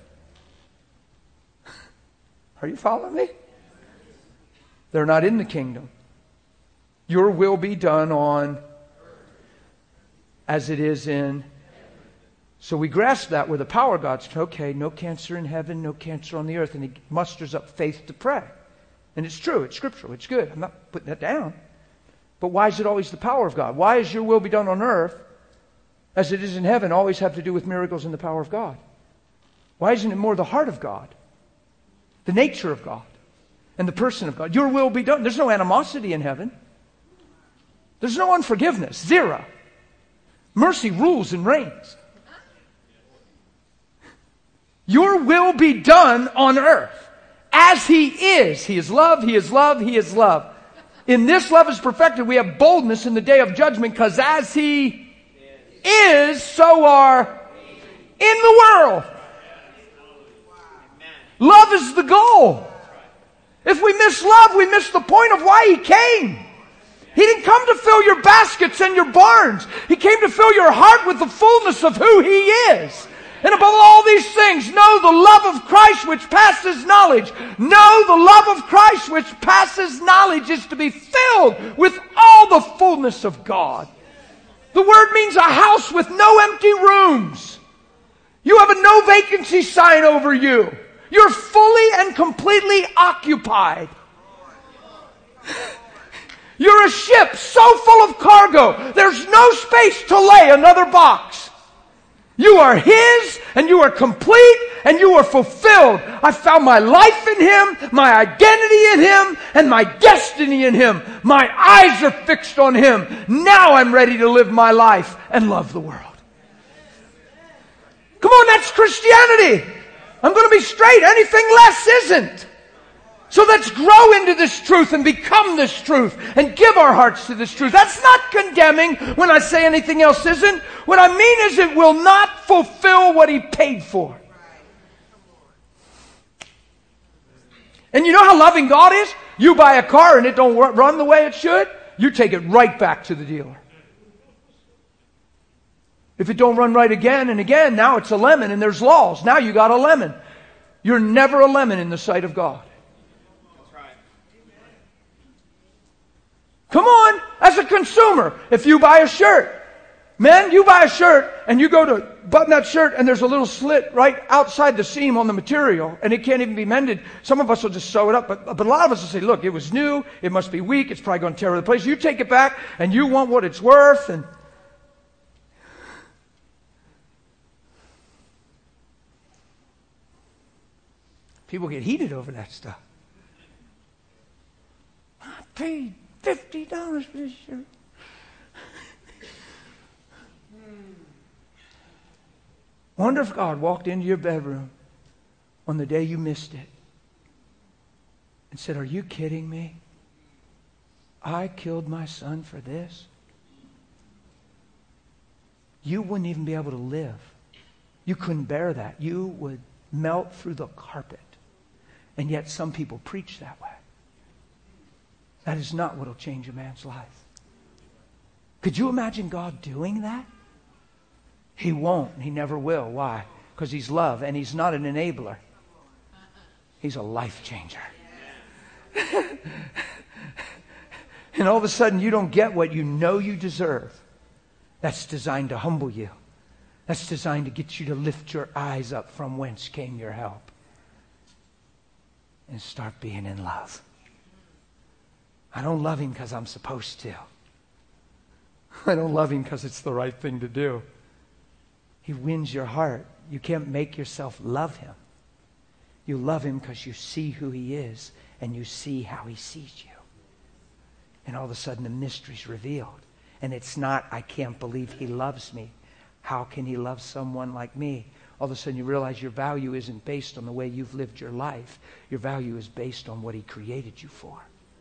Are you following me? They're not in the kingdom. Your will be done on as it is in. So we grasp that where the power of God's, okay, no cancer in heaven, no cancer on the earth. And he musters up faith to pray. And it's true, it's scriptural, it's good. I'm not putting that down. But why is it always the power of God? Why is your will be done on earth as it is in heaven always have to do with miracles and the power of God? Why isn't it more the heart of God, the nature of God, and the person of God? Your will be done. There's no animosity in heaven. There's no unforgiveness. Zero. Mercy rules and reigns. Your will be done on earth as He is. He is love, He is love, He is love. In this love is perfected, we have boldness in the day of judgment, because as He is, so are in the world. Love is the goal. If we miss love, we miss the point of why He came. He didn't come to fill your baskets and your barns. He came to fill your heart with the fullness of who He is. And above all these things, know the love of Christ which passes knowledge. Know the love of Christ which passes knowledge is to be filled with all the fullness of God. The word means a house with no empty rooms. You have a no vacancy sign over you. You're fully and completely occupied. You're a ship so full of cargo, there's no space to lay another box. You are His, and you are complete, and you are fulfilled. I found my life in Him, my identity in Him, and my destiny in Him. My eyes are fixed on Him. Now I'm ready to live my life and love the world. Come on, that's Christianity. I'm going to be straight. Anything less isn't. So let's grow into this truth and become this truth and give our hearts to this truth. That's not condemning when I say anything else isn't. What I mean is it will not fulfill what He paid for. And you know how loving God is? You buy a car and it don't run the way it should, you take it right back to the dealer. If it don't run right again and again, now it's a lemon and there's laws. Now you got a lemon. You're never a lemon in the sight of God. Come on, as a consumer, if you buy a shirt, men, you buy a shirt and you go to button that shirt and there's a little slit right outside the seam on the material and it can't even be mended. Some of us will just sew it up, but, but a lot of us will say, look, it was new, it must be weak, it's probably going to tear the place. You take it back and you want what it's worth. And people get heated over that stuff. I paid fifty dollars for this shirt. Wonder if God walked into your bedroom on the day you missed it and said, are you kidding me? I killed my son for this? You wouldn't even be able to live. You couldn't bear that. You would melt through the carpet. And yet some people preach that way. That is not what will change a man's life. Could you imagine God doing that? He won't. He never will. Why? Because He's love and He's not an enabler. He's a life changer. And all of a sudden you don't get what you know you deserve. That's designed to humble you. That's designed to get you to lift your eyes up from whence came your help. And start being in love. I don't love Him because I'm supposed to. I don't love Him because it's the right thing to do. He wins your heart. You can't make yourself love Him. You love Him because you see who He is and you see how He sees you. And all of a sudden the mystery's revealed. And it's not, I can't believe He loves me. How can He love someone like me? All of a sudden you realize your value isn't based on the way you've lived your life. Your value is based on what He created you for.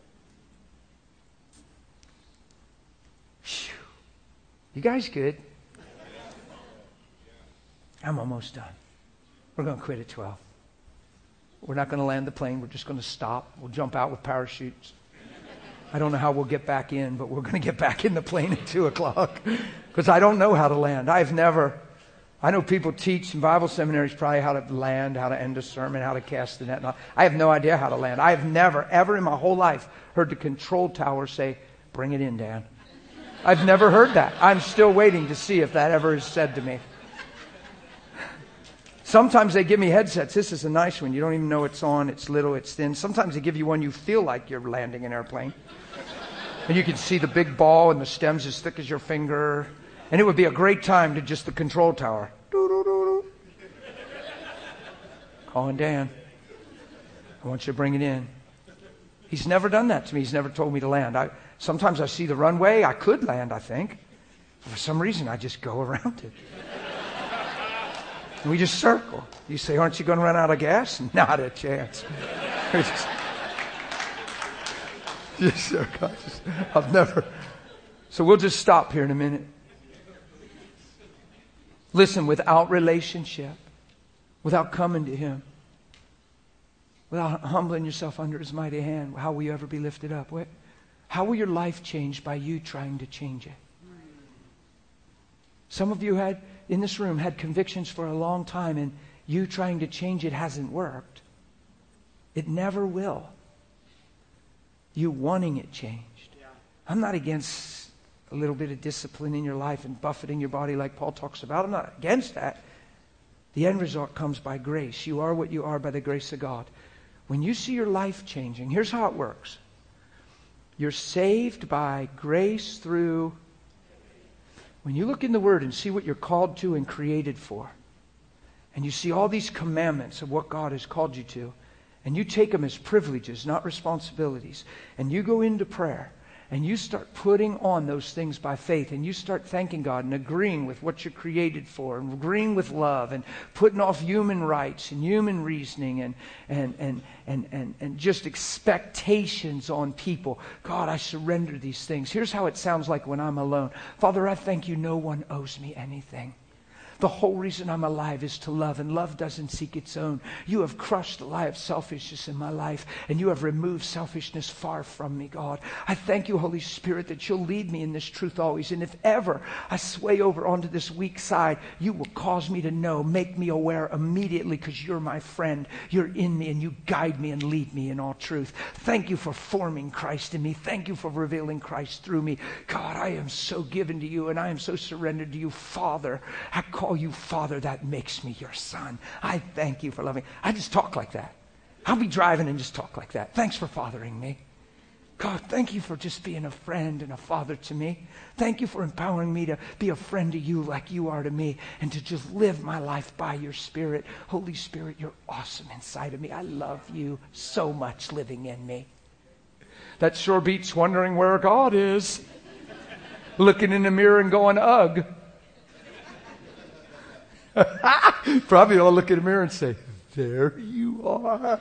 Whew. You guys good? I'm almost done. We're going to quit at twelve. We're not going to land the plane. We're just going to stop. We'll jump out with parachutes. I don't know how we'll get back in, but we're going to get back in the plane at two o'clock because I don't know how to land. I've never... I know people teach in Bible seminaries probably how to land, how to end a sermon, how to cast the net. And all. I have no idea how to land. I have never, ever in my whole life heard the control tower say, bring it in, Dan. I've never heard that. I'm still waiting to see if that ever is said to me. Sometimes they give me headsets. This is a nice one. You don't even know it's on. It's little. It's thin. Sometimes they give you one you feel like you're landing an airplane. And you can see the big ball and the stem's as thick as your finger. And it would be a great time to just the control tower. Doo-doo-doo-doo. Calling Dan. I want you to bring it in. He's never done that to me. He's never told me to land. I, sometimes I see the runway. I could land, I think. For some reason, I just go around it. And we just circle. You say, aren't you going to run out of gas? Not a chance. just, just circle. Just, I've never. So we'll just stop here in a minute. Listen, without relationship, without coming to Him, without humbling yourself under His mighty hand, how will you ever be lifted up? What, how will your life change by you trying to change it? Some of you had, in this room, had convictions for a long time, and you trying to change it hasn't worked. It never will. You wanting it changed. Yeah. I'm not against a little bit of discipline in your life and buffeting your body like Paul talks about. I'm not against that. The end result comes by grace. You are what you are by the grace of God. When you see your life changing, here's how it works. You're saved by grace through... When you look in the Word and see what you're called to and created for, and you see all these commandments of what God has called you to, and you take them as privileges, not responsibilities, and you go into prayer, and you start putting on those things by faith, and you start thanking God and agreeing with what you're created for, and agreeing with love, and putting off human rights and human reasoning and and and and and, and just expectations on people. God, I surrender these things. Here's how it sounds like when I'm alone. Father, I thank you no one owes me anything. The whole reason I'm alive is to love, and love doesn't seek its own. You have crushed the lie of selfishness in my life, and you have removed selfishness far from me, God. I thank you, Holy Spirit, that you'll lead me in this truth always. And if ever I sway over onto this weak side, you will cause me to know, make me aware immediately, because you're my friend. You're in me, and you guide me and lead me in all truth. Thank you for forming Christ in me. Thank you for revealing Christ through me. God, I am so given to you, and I am so surrendered to you, Father. I call you Father. That makes me your son. I thank you for loving. I just talk like that. I'll be driving and just talk like that. Thanks for fathering me. God, thank you for just being a friend and a father to me. Thank you for empowering me to be a friend to you like you are to me, and to just live my life by your Spirit. Holy Spirit, you're awesome inside of me. I love you so much living in me. That sure beats wondering where God is. Looking in the mirror and going, ugh. Probably I'll look in the mirror and say, there you are.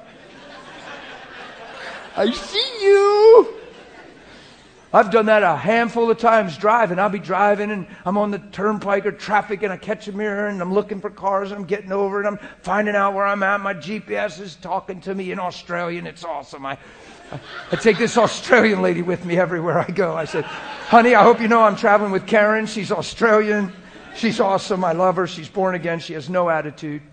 I see you. I've done that a handful of times driving. I'll be driving and I'm on the turnpike or traffic and I catch a mirror and I'm looking for cars and I'm getting over and I'm finding out where I'm at. My G P S is talking to me in Australian. It's awesome. I, I, I take this Australian lady with me everywhere I go. I said, honey, I hope you know I'm traveling with Karen. She's Australian. She's awesome. I love her. She's born again. She has no attitude.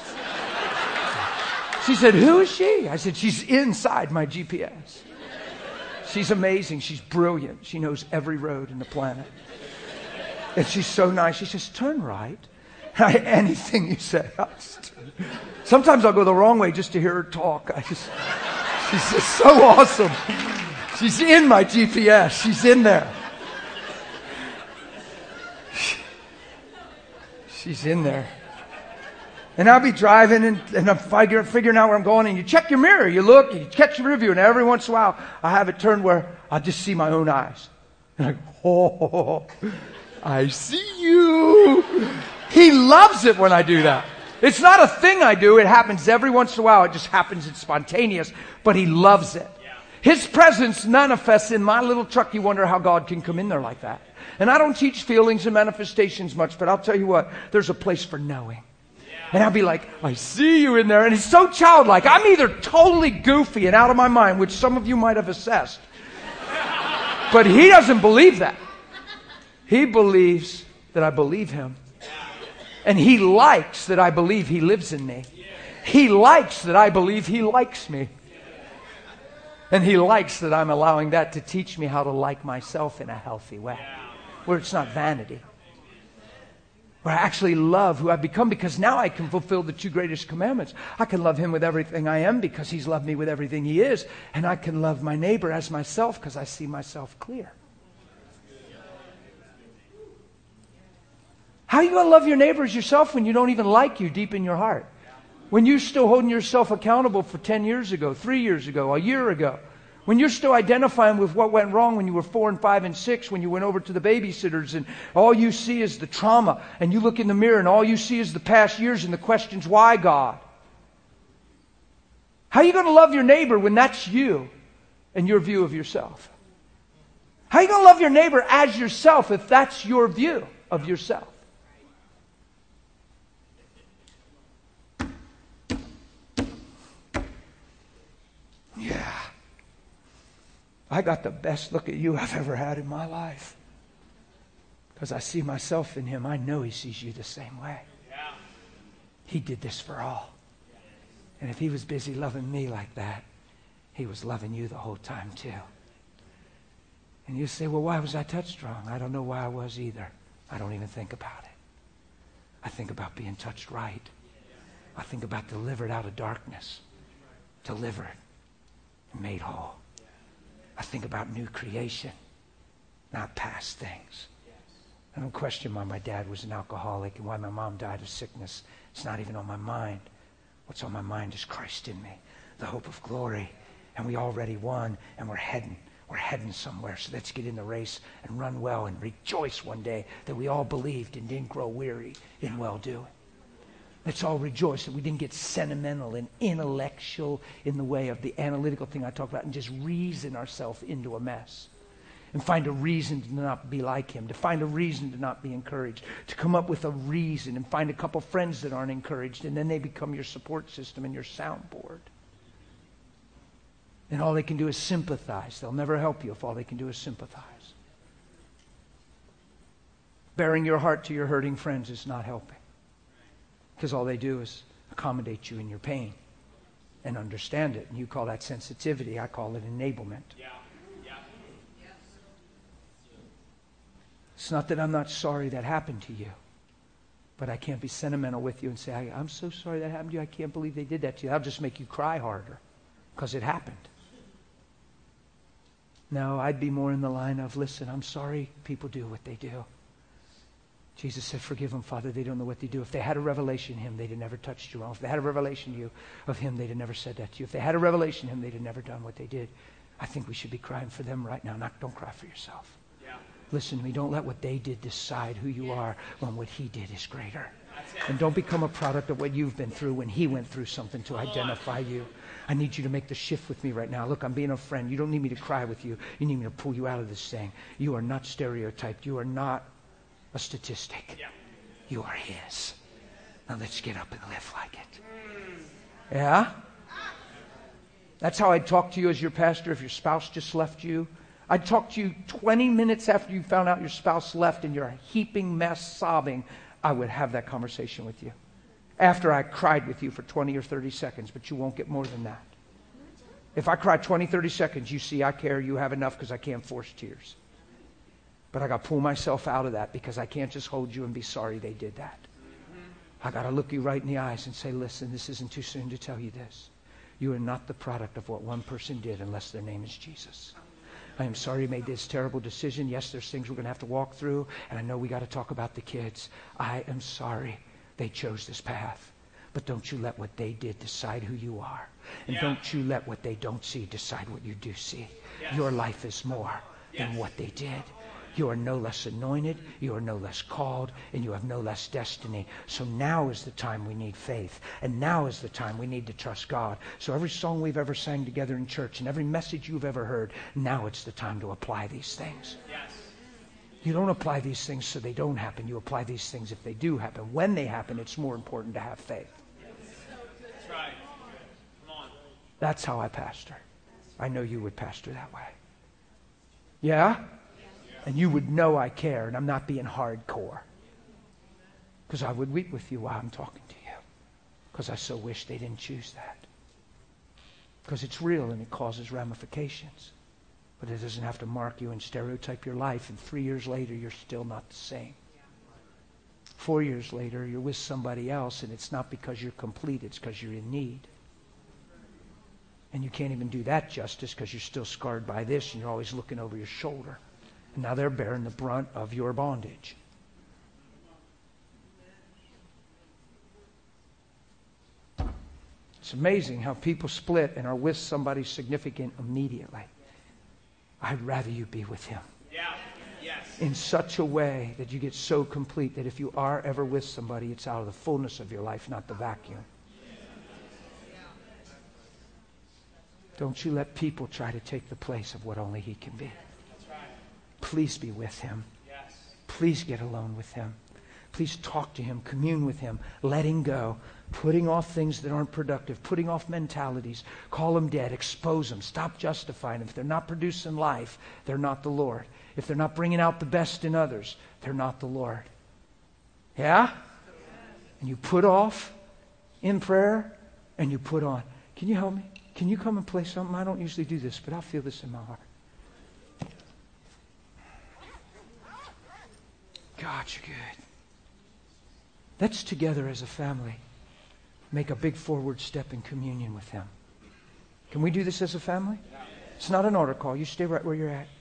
She said, who is she? I said, she's inside my G P S. She's amazing. She's brilliant. She knows every road in the planet. And she's so nice. She says, turn right. I, anything you say. I'll just, sometimes I'll go the wrong way just to hear her talk. I just, she's just so awesome. She's in my G P S. She's in there. She's in there. And I'll be driving and, and I'm figuring, figuring out where I'm going. And you check your mirror. You look, you catch your review. And every once in a while, I have it turned where I just see my own eyes. And I go, oh, I see you. He loves it when I do that. It's not a thing I do. It happens every once in a while. It just happens. It's spontaneous. But he loves it. His presence manifests in my little truck. You wonder how God can come in there like that. And I don't teach feelings and manifestations much, but I'll tell you what, there's a place for knowing. And I'll be like, I see you in there. And it's so childlike. I'm either totally goofy and out of my mind, which some of you might have assessed. But he doesn't believe that. He believes that I believe him. And he likes that I believe he lives in me. He likes that I believe he likes me. And he likes that I'm allowing that to teach me how to like myself in a healthy way, where it's not vanity. Where I actually love who I've become, because now I can fulfill the two greatest commandments. I can love him with everything I am because he's loved me with everything he is. And I can love my neighbor as myself because I see myself clear. How are you going to love your neighbor as yourself when you don't even like you deep in your heart? When you're still holding yourself accountable for ten years ago, three years ago, a year ago. When you're still identifying with what went wrong when you were four and five and six, when you went over to the babysitters and all you see is the trauma, and you look in the mirror and all you see is the past years and the questions, why God? How are you going to love your neighbor when that's you and your view of yourself? How are you going to love your neighbor as yourself if that's your view of yourself? Yeah. I got the best look at you I've ever had in my life. Because I see myself in him. I know he sees you the same way. Yeah. He did this for all. And if he was busy loving me like that, he was loving you the whole time too. And you say, well, why was I touched wrong? I don't know why I was either. I don't even think about it. I think about being touched right. I think about delivered out of darkness. Delivered and made whole. I think about new creation, not past things. I don't question why my dad was an alcoholic and why my mom died of sickness. It's not even on my mind. What's on my mind is Christ in me, the hope of glory. And we already won, and we're heading. We're heading somewhere. So let's get in the race and run well and rejoice one day that we all believed and didn't grow weary in well-doing. Let's all rejoice that we didn't get sentimental and intellectual in the way of the analytical thing I talked about and just reason ourselves into a mess. And find a reason to not be like him, to find a reason to not be encouraged, to come up with a reason and find a couple friends that aren't encouraged, and then they become your support system and your soundboard. And all they can do is sympathize. They'll never help you if all they can do is sympathize. Bearing your heart to your hurting friends is not helping. Because all they do is accommodate you in your pain and understand it. And you call that sensitivity. I call it enablement. Yeah. Yeah. It's not that I'm not sorry that happened to you. But I can't be sentimental with you and say, I'm so sorry that happened to you. I can't believe they did that to you. That'll just make you cry harder because it happened. No, I'd be more in the line of, listen, I'm sorry people do what they do. Jesus said, forgive them, Father, they don't know what they do. If they had a revelation of him, they'd have never touched you wrong. If they had a revelation of you of him, they'd have never said that to you. If they had a revelation of him, they'd have never done what they did. I think we should be crying for them right now. Not, don't cry for yourself. Yeah. Listen to me. Don't let what they did decide who you are when what he did is greater. And don't become a product of what you've been through when he went through something to identify you. I need you to make the shift with me right now. Look, I'm being a friend. You don't need me to cry with you. You need me to pull you out of this thing. You are not stereotyped. You are not a statistic. Yeah. You are his. Now let's get up and live like it. Yeah? That's how I'd talk to you as your pastor if your spouse just left you. I'd talk to you twenty minutes after you found out your spouse left and you're a heaping mess, sobbing. I would have that conversation with you. After I cried with you for twenty or thirty seconds, but you won't get more than that. If I cry twenty, thirty seconds, you see I care, you have enough because I can't force tears. But I got to pull myself out of that because I can't just hold you and be sorry they did that. I got to look you right in the eyes and say, listen, this isn't too soon to tell you this. You are not the product of what one person did unless their name is Jesus. I am sorry you made this terrible decision. Yes, there's things we're going to have to walk through, and I know we got to talk about the kids. I am sorry they chose this path. But don't you let what they did decide who you are. And yeah. don't you let what they don't see decide what you do see. Yes. Your life is more yes. than what they did. You are no less anointed, you are no less called, and you have no less destiny. So now is the time we need faith. And now is the time we need to trust God. So every song we've ever sang together in church and every message you've ever heard, now it's the time to apply these things. Yes. You don't apply these things so they don't happen. You apply these things if they do happen. When they happen, it's more important to have faith. That's right. Come on. That's how I pastor. I know you would pastor that way. Yeah? And you would know I care, and I'm not being hardcore. Because I would weep with you while I'm talking to you. Because I so wish they didn't choose that. Because it's real and it causes ramifications. But it doesn't have to mark you and stereotype your life, and three years later you're still not the same. Four years later, you're with somebody else, and it's not because you're complete, it's because you're in need. And you can't even do that justice because you're still scarred by this, and you're always looking over your shoulder. And now they're bearing the brunt of your bondage. It's amazing how people split and are with somebody significant immediately. I'd rather you be with him. Yeah. Yes. In such a way that you get so complete that if you are ever with somebody, it's out of the fullness of your life, not the vacuum. Don't you let people try to take the place of what only he can be. That's right. Please be with him. Yes. Please get alone with him. Please talk to him, commune with him, letting go, putting off things that aren't productive, putting off mentalities, call them dead, expose them, stop justifying them. If they're not producing life, they're not the Lord. If they're not bringing out the best in others, they're not the Lord. Yeah? And you put off in prayer and you put on. Can you help me? Can you come and play something? I don't usually do this, but I feel this in my heart. God, you're good. Let's together as a family make a big forward step in communion with him. Can we do this as a family? It's not an altar call. You stay right where you're at.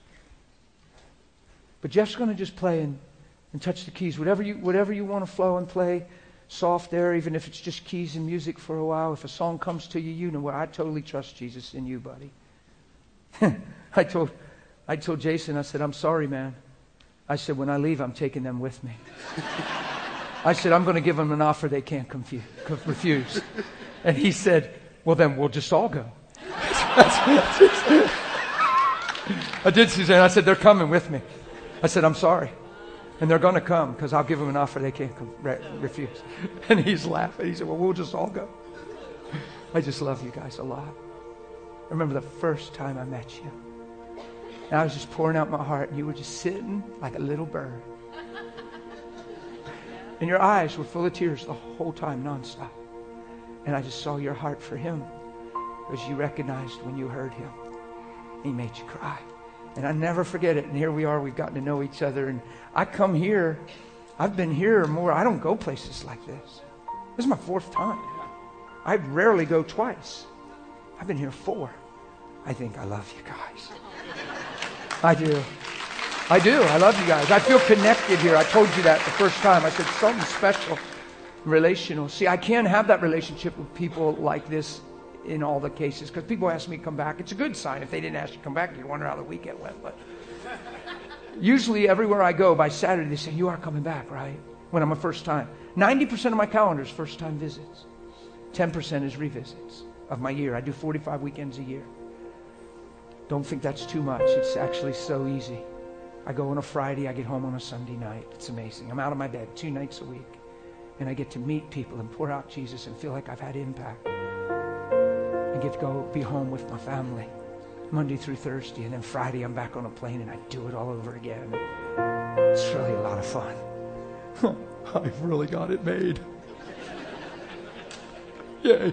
But Jeff's going to just play and, and touch the keys. Whatever you whatever you want to flow and play, soft there, even if it's just keys and music for a while. If a song comes to you, you know what? I totally trust Jesus in you, buddy. I told I told Jason, I said, I'm sorry, man. I said, when I leave, I'm taking them with me. I said, I'm going to give them an offer they can't confuse, refuse. And he said, well, then we'll just all go. I did, Suzanne. I said, they're coming with me. I said, I'm sorry. And they're going to come because I'll give them an offer they can't com- re- refuse. And he's laughing. He said, well, we'll just all go. I just love you guys a lot. I remember the first time I met you. And I was just pouring out my heart, and you were just sitting like a little bird. And your eyes were full of tears the whole time, nonstop. And I just saw your heart for him because you recognized when you heard him. He made you cry. And I never forget it. And here we are. We've gotten to know each other. And I come here. I've been here more. I don't go places like this. This is my fourth time. I rarely go twice. I've been here four. I think I love you guys. I do. I do. I love you guys. I feel connected here. I told you that the first time. I said something special, relational. See, I can't have that relationship with people like this in all the cases because people ask me to come back. It's a good sign. If they didn't ask you to come back, you'd wonder how the weekend went. But usually everywhere I go by Saturday, they say, you are coming back, right? When I'm a first time. ninety percent of my calendar is first time visits. ten percent is revisits of my year. I do forty-five weekends a year. Don't think that's too much. It's actually so easy. I go on a Friday, I get home on a Sunday night. It's amazing. I'm out of my bed two nights a week. And I get to meet people and pour out Jesus and feel like I've had impact. I get to go be home with my family Monday through Thursday. And then Friday I'm back on a plane and I do it all over again. It's really a lot of fun. I've really got it made. Yay.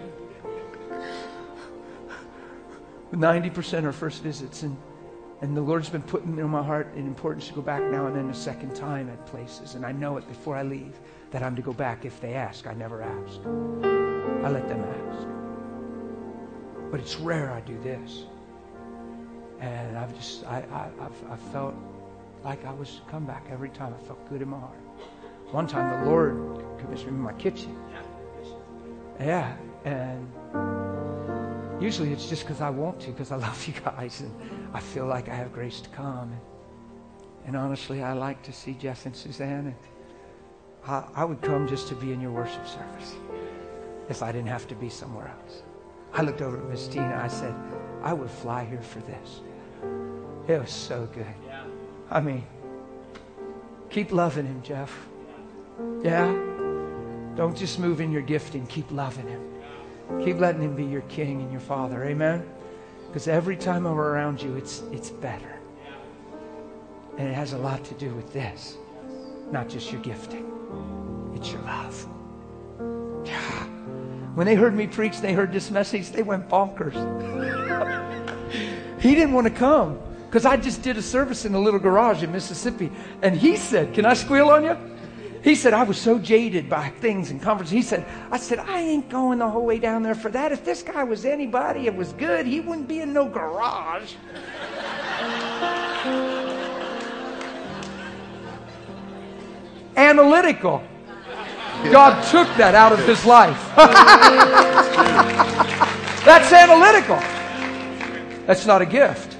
ninety percent are first visits, and, and the Lord's been putting in my heart an importance to go back now and then a second time at places. And I know it before I leave that I'm to go back if they ask. I never ask. I let them ask. But it's rare I do this. And I've just, I, I, I've, I've felt like I was come back every time. I felt good in my heart. One time the Lord commissioned me in my kitchen. Yeah, and usually it's just because I want to, because I love you guys, and I feel like I have grace to come. And, and honestly, I like to see Jeff and Suzanne, and I, I would come just to be in your worship service if I didn't have to be somewhere else. I looked over at Miss Tina. I said, I would fly here for this. It was so good. Yeah. I mean, keep loving him, Jeff. Yeah? Don't just move in your gifting. Keep loving him. Keep letting him be your king and your father. Amen? Because every time I'm around you, it's it's better. And it has a lot to do with this. Not just your gifting. It's your love. Yeah. When they heard me preach, they heard this message, they went bonkers. He didn't want to come because I just did a service in a little garage in Mississippi. And he said, can I squeal on you? He said, I was so jaded by things and conferences. He said, I said, I ain't going the whole way down there for that. If this guy was anybody, it was good, he wouldn't be in no garage. Analytical. God took that out of his life. That's analytical. That's not a gift.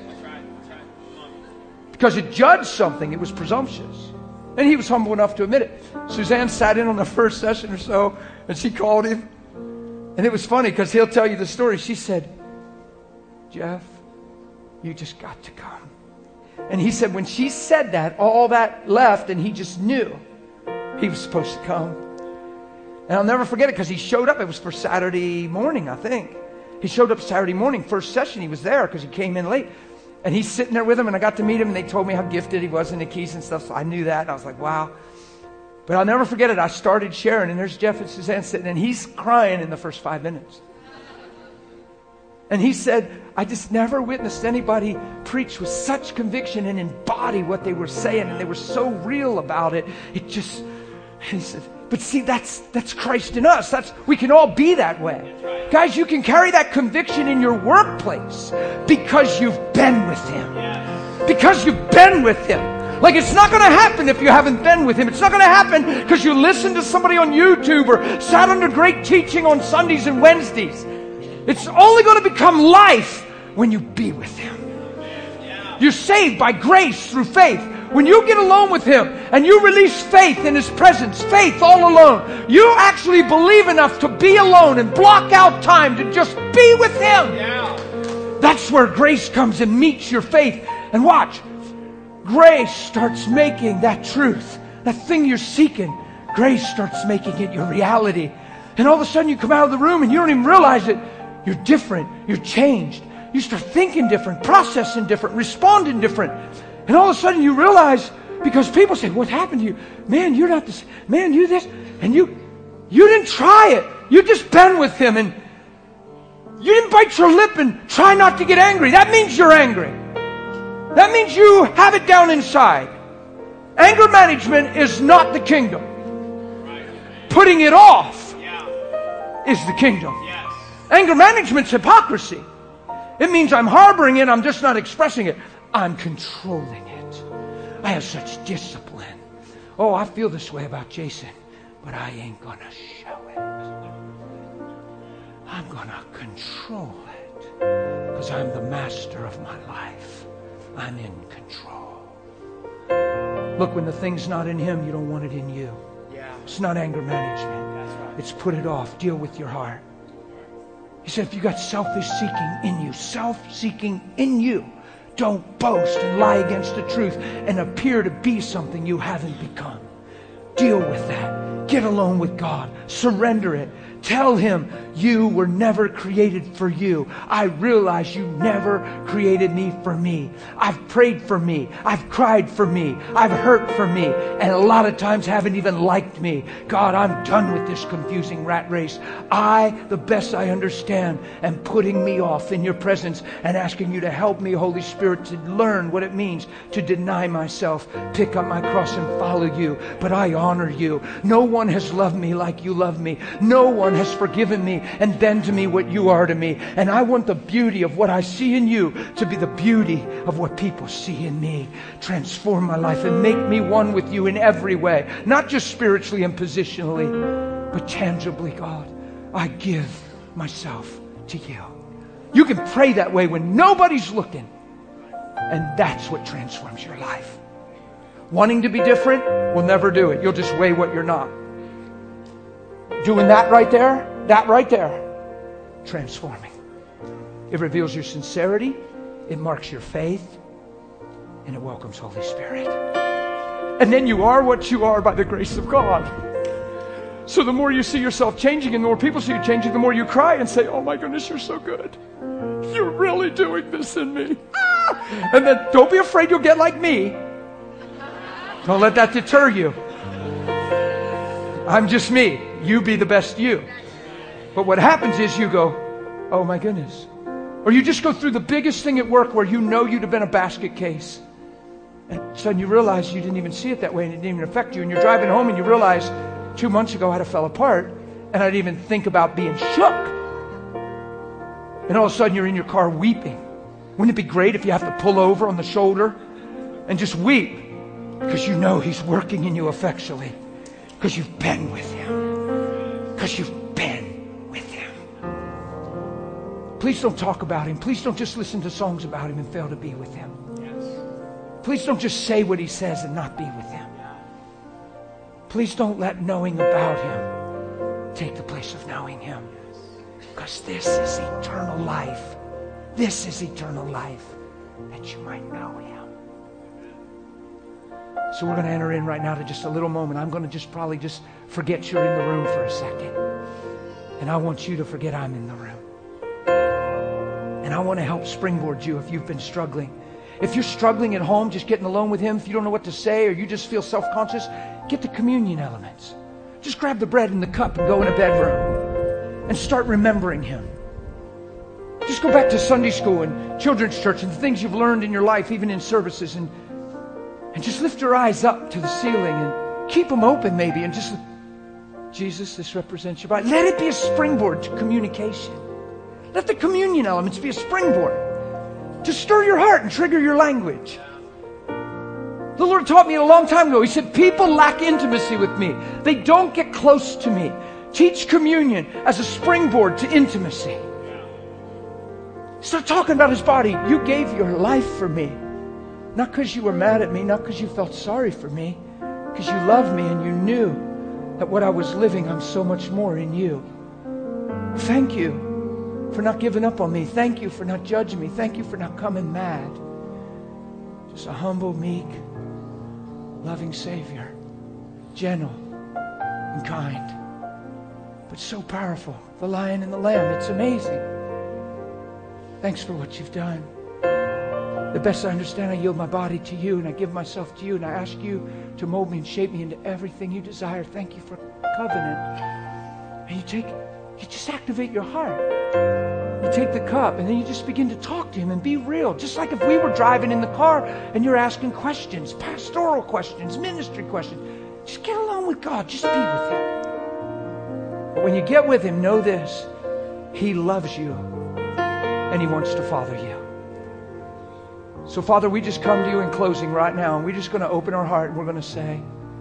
Because it judged something, it was presumptuous. And he was humble enough to admit it. Suzanne sat in on the first session or so, and she called him. And it was funny because he'll tell you the story. She said, Jeff, you just got to come. And he said when she said that, all that left, and he just knew he was supposed to come. And I'll never forget it because he showed up. It was for Saturday morning, I think. He showed up Saturday morning, first session. He was there because he came in late. And he's sitting there with him, and I got to meet him, and they told me how gifted he was in the keys and stuff, so I knew that, and I was like, wow. But I'll never forget it. I started sharing, and there's Jeff and Suzanne sitting, and he's crying in the first five minutes. And he said, I just never witnessed anybody preach with such conviction and embody what they were saying, and they were so real about it. It just, he said, but see, that's that's Christ in us. That's we can all be that way. Right. Guys, you can carry that conviction in your workplace because you've been with Him. Yes. Because you've been with Him. Like it's not going to happen if you haven't been with Him. It's not going to happen because you listened to somebody on YouTube or sat under great teaching on Sundays and Wednesdays. It's only going to become life when you be with Him. Yeah. You're saved by grace through faith. When you get alone with Him and you release faith in His presence, faith all alone, you actually believe enough to be alone and block out time to just be with Him. Yeah. That's where grace comes and meets your faith. And watch, grace starts making that truth, that thing you're seeking, grace starts making it your reality. And all of a sudden you come out of the room and you don't even realize it. You're different. You're changed. You start thinking different, processing different, responding different. And all of a sudden you realize, because people say, what happened to you? Man, you're not this. Man, you this. And you you didn't try it. You just been with Him. And you didn't bite your lip and try not to get angry. That means you're angry. That means you have it down inside. Anger management is not the kingdom. Putting it off is the kingdom. Anger management's hypocrisy. It means I'm harboring it. I'm just not expressing it. I'm controlling it. I have such discipline. Oh, I feel this way about Jason, but I ain't gonna show it. I'm gonna control it because I'm the master of my life. I'm in control. Look, when the thing's not in Him, you don't want it in you. Yeah. It's not anger management. That's right. It's put it off. Deal with your heart. He said, if you got selfish seeking in you, self-seeking in you, don't boast and lie against the truth and appear to be something you haven't become. Deal with that. Get alone with God. Surrender it. Tell Him you were never created for you. I realize you never created me for me. I've prayed for me. I've cried for me. I've hurt for me. And a lot of times haven't even liked me. God, I'm done with this confusing rat race. I, the best I understand, am putting me off in your presence and asking you to help me, Holy Spirit, to learn what it means to deny myself, pick up my cross and follow you. But I honor you. No one has loved me like you love me. No one has forgiven me and been to me what you are to me. And I want the beauty of what I see in you to be the beauty of what people see in me. Transform my life and make me one with you in every way. Not just spiritually and positionally, but tangibly, God. I give myself to you. You can pray that way when nobody's looking. And that's what transforms your life. Wanting to be different will never do it. You'll just weigh what you're not. Doing that right there, that right there, transforming. It reveals your sincerity, it marks your faith, and it welcomes Holy Spirit. And then you are what you are by the grace of God. So the more you see yourself changing and the more people see you changing, the more you cry and say, oh my goodness, you're so good. You're really doing this in me. Ah! And then don't be afraid you'll get like me. Don't let that deter you. I'm just me. You be the best you. But what happens is you go, oh my goodness. Or you just go through the biggest thing at work where you know you'd have been a basket case. And suddenly you realize you didn't even see it that way and it didn't even affect you. And you're driving home and you realize two months ago I had fell apart and I didn't even think about being shook. And all of a sudden you're in your car weeping. Wouldn't it be great if you have to pull over on the shoulder and just weep? Because you know He's working in you effectually. Because you've been with Him. Because you've been with Him. Please don't talk about Him. Please don't just listen to songs about Him and fail to be with Him. Please don't just say what He says and not be with Him. Please don't let knowing about Him take the place of knowing Him. Because this is eternal life. This is eternal life, that you might know Him. So we're going to enter in right now to just a little moment. I'm going to just probably just forget you're in the room for a second. And I want you to forget I'm in the room. And I want to help springboard you if you've been struggling. If you're struggling at home, just getting alone with Him, if you don't know what to say or you just feel self-conscious, get the communion elements. Just grab the bread and the cup and go in a bedroom and start remembering Him. Just go back to Sunday school and children's church and the things you've learned in your life, even in services, and and just lift your eyes up to the ceiling and keep them open maybe and just, Jesus, this represents your body. Let it be a springboard to communication. Let the communion elements be a springboard to stir your heart and trigger your language. The Lord taught me a long time ago. He said, people lack intimacy with me. They don't get close to me. Teach communion as a springboard to intimacy. Start talking about His body. You gave your life for me. Not because you were mad at me, not because you felt sorry for me, because you loved me and you knew that what I was living, I'm so much more in you. Thank you for not giving up on me. Thank you for not judging me. Thank you for not coming mad. Just a humble, meek, loving Savior. Gentle and kind, but so powerful. The Lion and the Lamb. It's amazing. Thanks for what you've done. The best I understand, I yield my body to you and I give myself to you and I ask you to mold me and shape me into everything you desire. Thank you for covenant. And you take, you just activate your heart. You take the cup and then you just begin to talk to Him and be real. Just like if we were driving in the car and you're asking questions, pastoral questions, ministry questions. Just get along with God. Just be with Him. But when you get with Him, know this. He loves you and He wants to father you. So, Father, we just come to you in closing right now, and we're just going to open our heart, and we're going to say,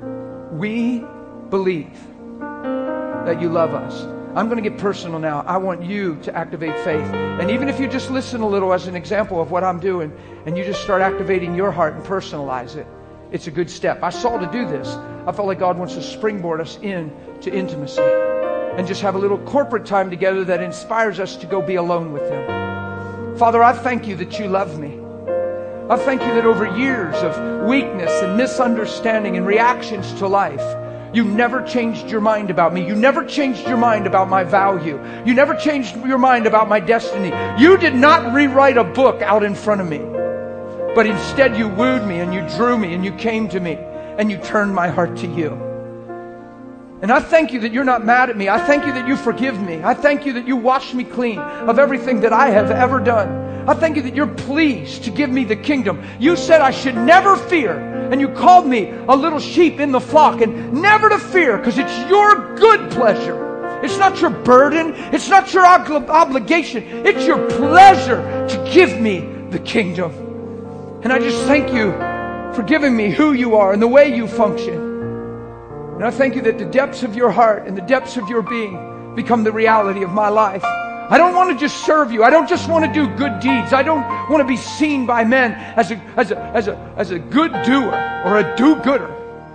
we believe that you love us. I'm going to get personal now. I want you to activate faith. And even if you just listen a little as an example of what I'm doing, and you just start activating your heart and personalize it, it's a good step. I saw to do this. I felt like God wants to springboard us in to intimacy and just have a little corporate time together that inspires us to go be alone with Him. Father, I thank you that you love me. I thank you that over years of weakness and misunderstanding and reactions to life, you never changed your mind about me. You never changed your mind about my value. You never changed your mind about my destiny. You did not rewrite a book out in front of me. But instead you wooed me and you drew me and you came to me and you turned my heart to you. And I thank you that you're not mad at me. I thank you that you forgive me. I thank you that you wash me clean of everything that I have ever done. I thank you that you're pleased to give me the kingdom. You said I should never fear. And you called me a little sheep in the flock. And never to fear, because it's your good pleasure. It's not your burden. It's not your ob- obligation. It's your pleasure to give me the kingdom. And I just thank you for giving me who you are and the way you function. And I thank you that the depths of your heart and the depths of your being become the reality of my life. I don't want to just serve you. I don't just want to do good deeds. I don't want to be seen by men as a, as a, as a, as a good doer or a do-gooder.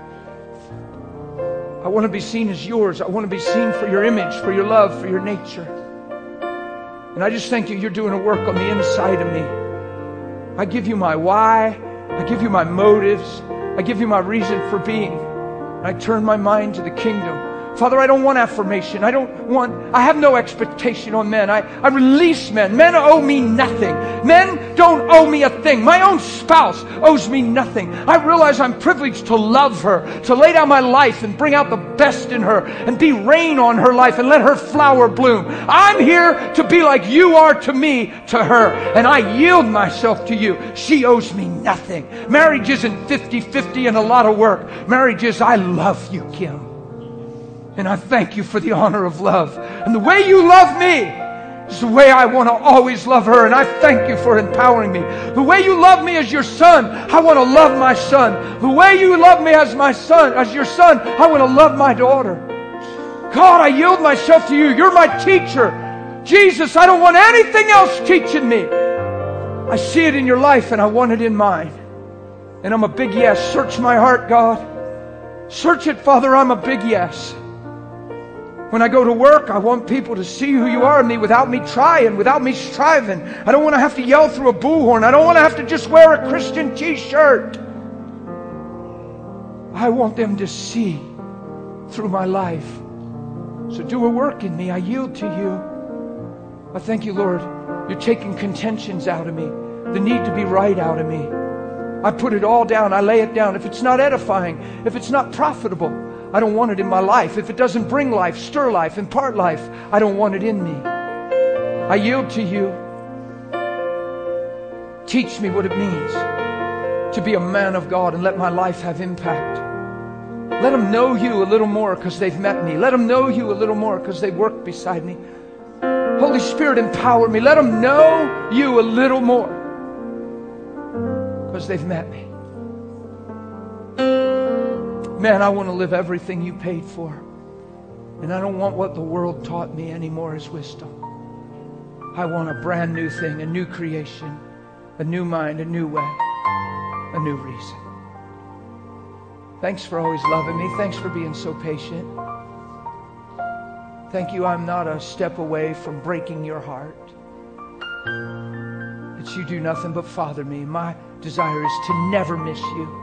I want to be seen as yours. I want to be seen for your image, for your love, for your nature. And I just thank you, you're doing a work on the inside of me. I give you my why. I give you my motives. I give you my reason for being. And I turn my mind to the kingdom. Father, I don't want affirmation. I don't want, I have no expectation on men. I, I release men. Men owe me nothing. Men don't owe me a thing. My own spouse owes me nothing. I realize I'm privileged to love her, to lay down my life and bring out the best in her and be rain on her life and let her flower bloom. I'm here to be like you are to me, to her. And I yield myself to you. She owes me nothing. Marriage isn't fifty-fifty and a lot of work. Marriage is, I love you, Kim. And I thank you for the honor of love. And the way you love me is the way I want to always love her. And I thank you for empowering me. The way you love me as your son, I want to love my son. The way you love me as my son, as your son, I want to love my daughter. God, I yield myself to you. You're my teacher. Jesus, I don't want anything else teaching me. I see it in your life and I want it in mine. And I'm a big yes. Search my heart, God. Search it, Father. I'm a big yes. When I go to work, I want people to see who you are in me without me trying, without me striving. I don't want to have to yell through a bullhorn. I don't want to have to just wear a Christian t-shirt. I want them to see through my life. So do a work in me. I yield to you. I thank you, Lord. You're taking contentions out of me, the need to be right out of me. I put it all down. I lay it down. If it's not edifying, if it's not profitable, I don't want it in my life. If it doesn't bring life, stir life, impart life, I don't want it in me. I yield to you. Teach me what it means to be a man of God and let my life have impact. Let them know you a little more because they've met me. Let them know you a little more because they've worked beside me. Holy Spirit, empower me. Let them know you a little more because they've met me. Man, I want to live everything you paid for. And I don't want what the world taught me anymore as wisdom. I want a brand new thing, a new creation, a new mind, a new way, a new reason. Thanks for always loving me. Thanks for being so patient. Thank you, I'm not a step away from breaking your heart. That you do nothing but father me. My desire is to never miss you.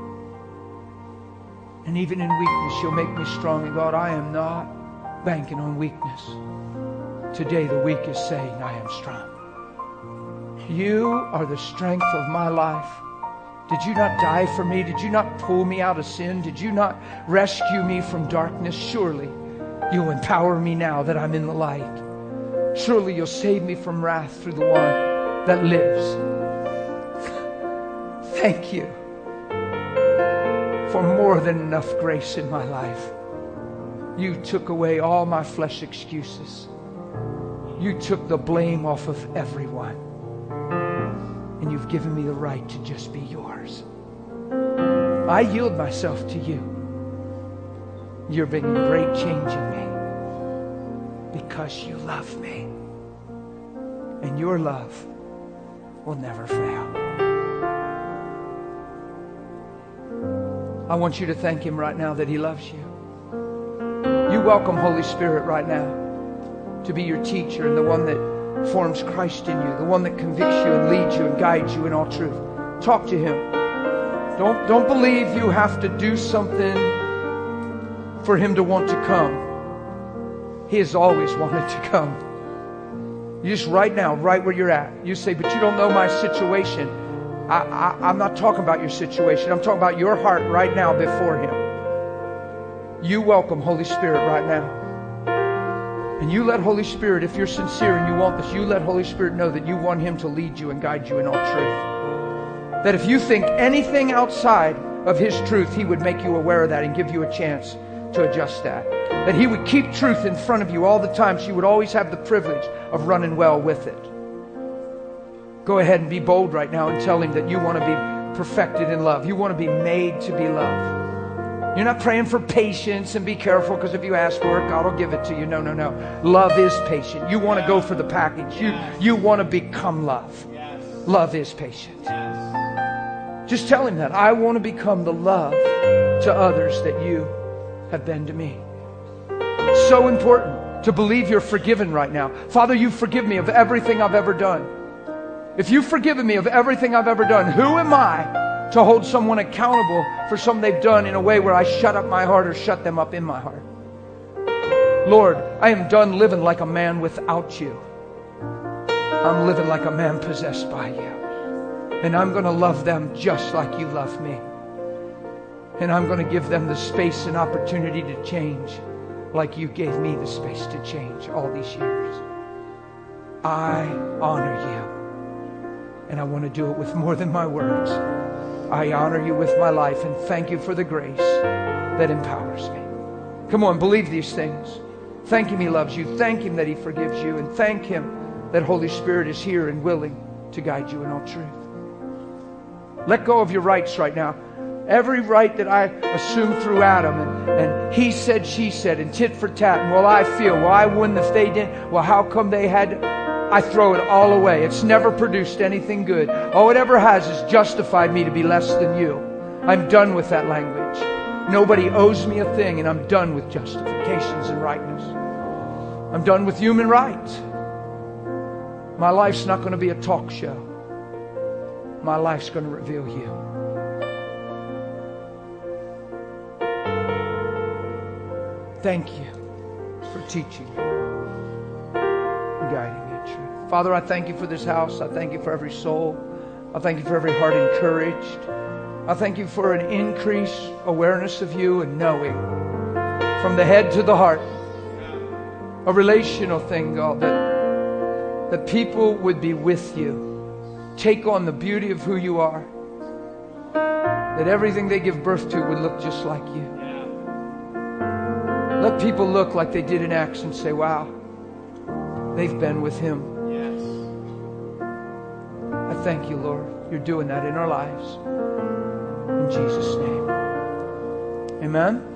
And even in weakness, you'll make me strong. And God, I am not banking on weakness. Today, the weak is saying, I am strong. You are the strength of my life. Did you not die for me? Did you not pull me out of sin? Did you not rescue me from darkness? Surely you'll empower me now that I'm in the light. Surely you'll save me from wrath through the one that lives. Thank you for more than enough grace in my life. You took away all my flesh excuses. You took the blame off of everyone. And you've given me the right to just be yours. I yield myself to you. You're bringing great change in me because you love me. And your love will never fail. I want you to thank Him right now that He loves you. You welcome Holy Spirit right now to be your teacher and the one that forms Christ in you, the one that convicts you and leads you and guides you in all truth. Talk to Him. Don't, don't believe you have to do something for Him to want to come. He has always wanted to come. You just right now, right where you're at, you say, but you don't know my situation. I, I, I'm not talking about your situation. I'm talking about your heart right now before Him. You welcome Holy Spirit right now. And you let Holy Spirit, if you're sincere and you want this, you let Holy Spirit know that you want Him to lead you and guide you in all truth. That if you think anything outside of His truth, He would make you aware of that and give you a chance to adjust that. That He would keep truth in front of you all the time so you would always have the privilege of running well with it. Go ahead and be bold right now and tell Him that you want to be perfected in love. You want to be made to be loved. You're not praying for patience and be careful because if you ask for it, God will give it to you. No, no, no. Love is patient. You want to go for the package. You, you want to become love. Love is patient. Just tell Him that. I want to become the love to others that you have been to me. It's so important to believe you're forgiven right now. Father, you forgive me of everything I've ever done. If you've forgiven me of everything I've ever done, who am I to hold someone accountable for something they've done in a way where I shut up my heart or shut them up in my heart? Lord, I am done living like a man without you. I'm living like a man possessed by you. And I'm going to love them just like you love me. And I'm going to give them the space and opportunity to change like you gave me the space to change all these years. I honor you. And I want to do it with more than my words. I honor you with my life and thank you for the grace that empowers me. Come on, believe these things. Thank Him He loves you. Thank Him that He forgives you. And thank Him that Holy Spirit is here and willing to guide you in all truth. Let go of your rights right now. Every right that I assumed through Adam and, and he said, she said, and tit for tat, and well, I feel, well, I wouldn't if they didn't, well, how come they had, I throw it all away. It's never produced anything good. All it ever has is justified me to be less than you. I'm done with that language. Nobody owes me a thing, and I'm done with justifications and rightness. I'm done with human rights. My life's not going to be a talk show. My life's going to reveal you. Thank you for teaching me and guiding me in truth. Father, I thank you for this house. I thank you for every soul. I thank you for every heart encouraged. I thank you for an increased awareness of you and knowing from the head to the heart. A relational thing, God, that, that people would be with you. Take on the beauty of who you are. That everything they give birth to would look just like you. Let people look like they did in Acts and say, wow, they've been with Him. Yes. I thank you, Lord. You're doing that in our lives. In Jesus' name. Amen?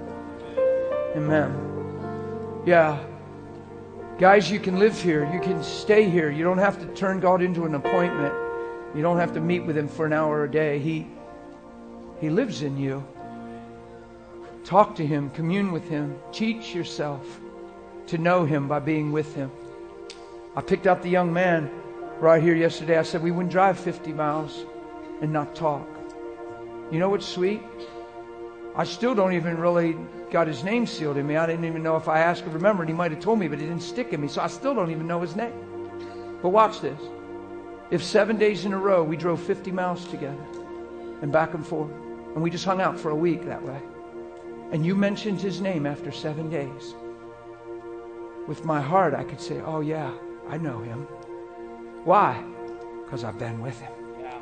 Amen. Yeah. Guys, you can live here. You can stay here. You don't have to turn God into an appointment. You don't have to meet with Him for an hour a day. He, he lives in you. Talk to Him, commune with Him, teach yourself to know Him by being with Him. I picked out the young man right here yesterday. I said we wouldn't drive fifty miles and not talk. You know what's sweet? I still don't even really got his name sealed in me. I didn't even know if I asked or remembered. He might have told me, but it didn't stick in me. So I still don't even know his name. But watch this. If seven days in a row we drove fifty miles together and back and forth, and we just hung out for a week that way, and you mentioned his name after seven days, with my heart I could say, oh yeah, I know him. Why? Because I've been with him. Yeah.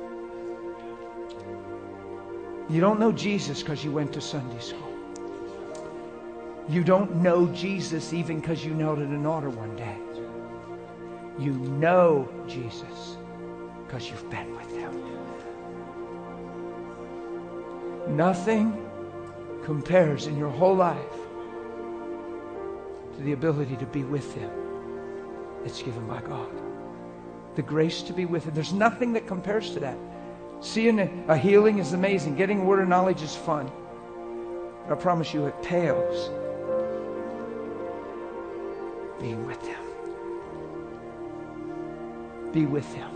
You don't know Jesus because you went to Sunday school. You don't know Jesus even because you knelt at an altar one day. You know Jesus because you've been with him. Nothing compares in your whole life to the ability to be with him that's given by God. The grace to be with him. There's nothing that compares to that. Seeing a, a healing is amazing. Getting a word of knowledge is fun. But I promise you it pales being with him. Be with him.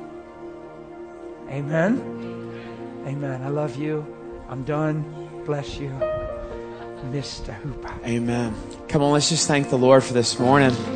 Amen? Amen. I love you. I'm done. Bless you. Mister Hooper. Amen. Come on, let's just thank the Lord for this morning.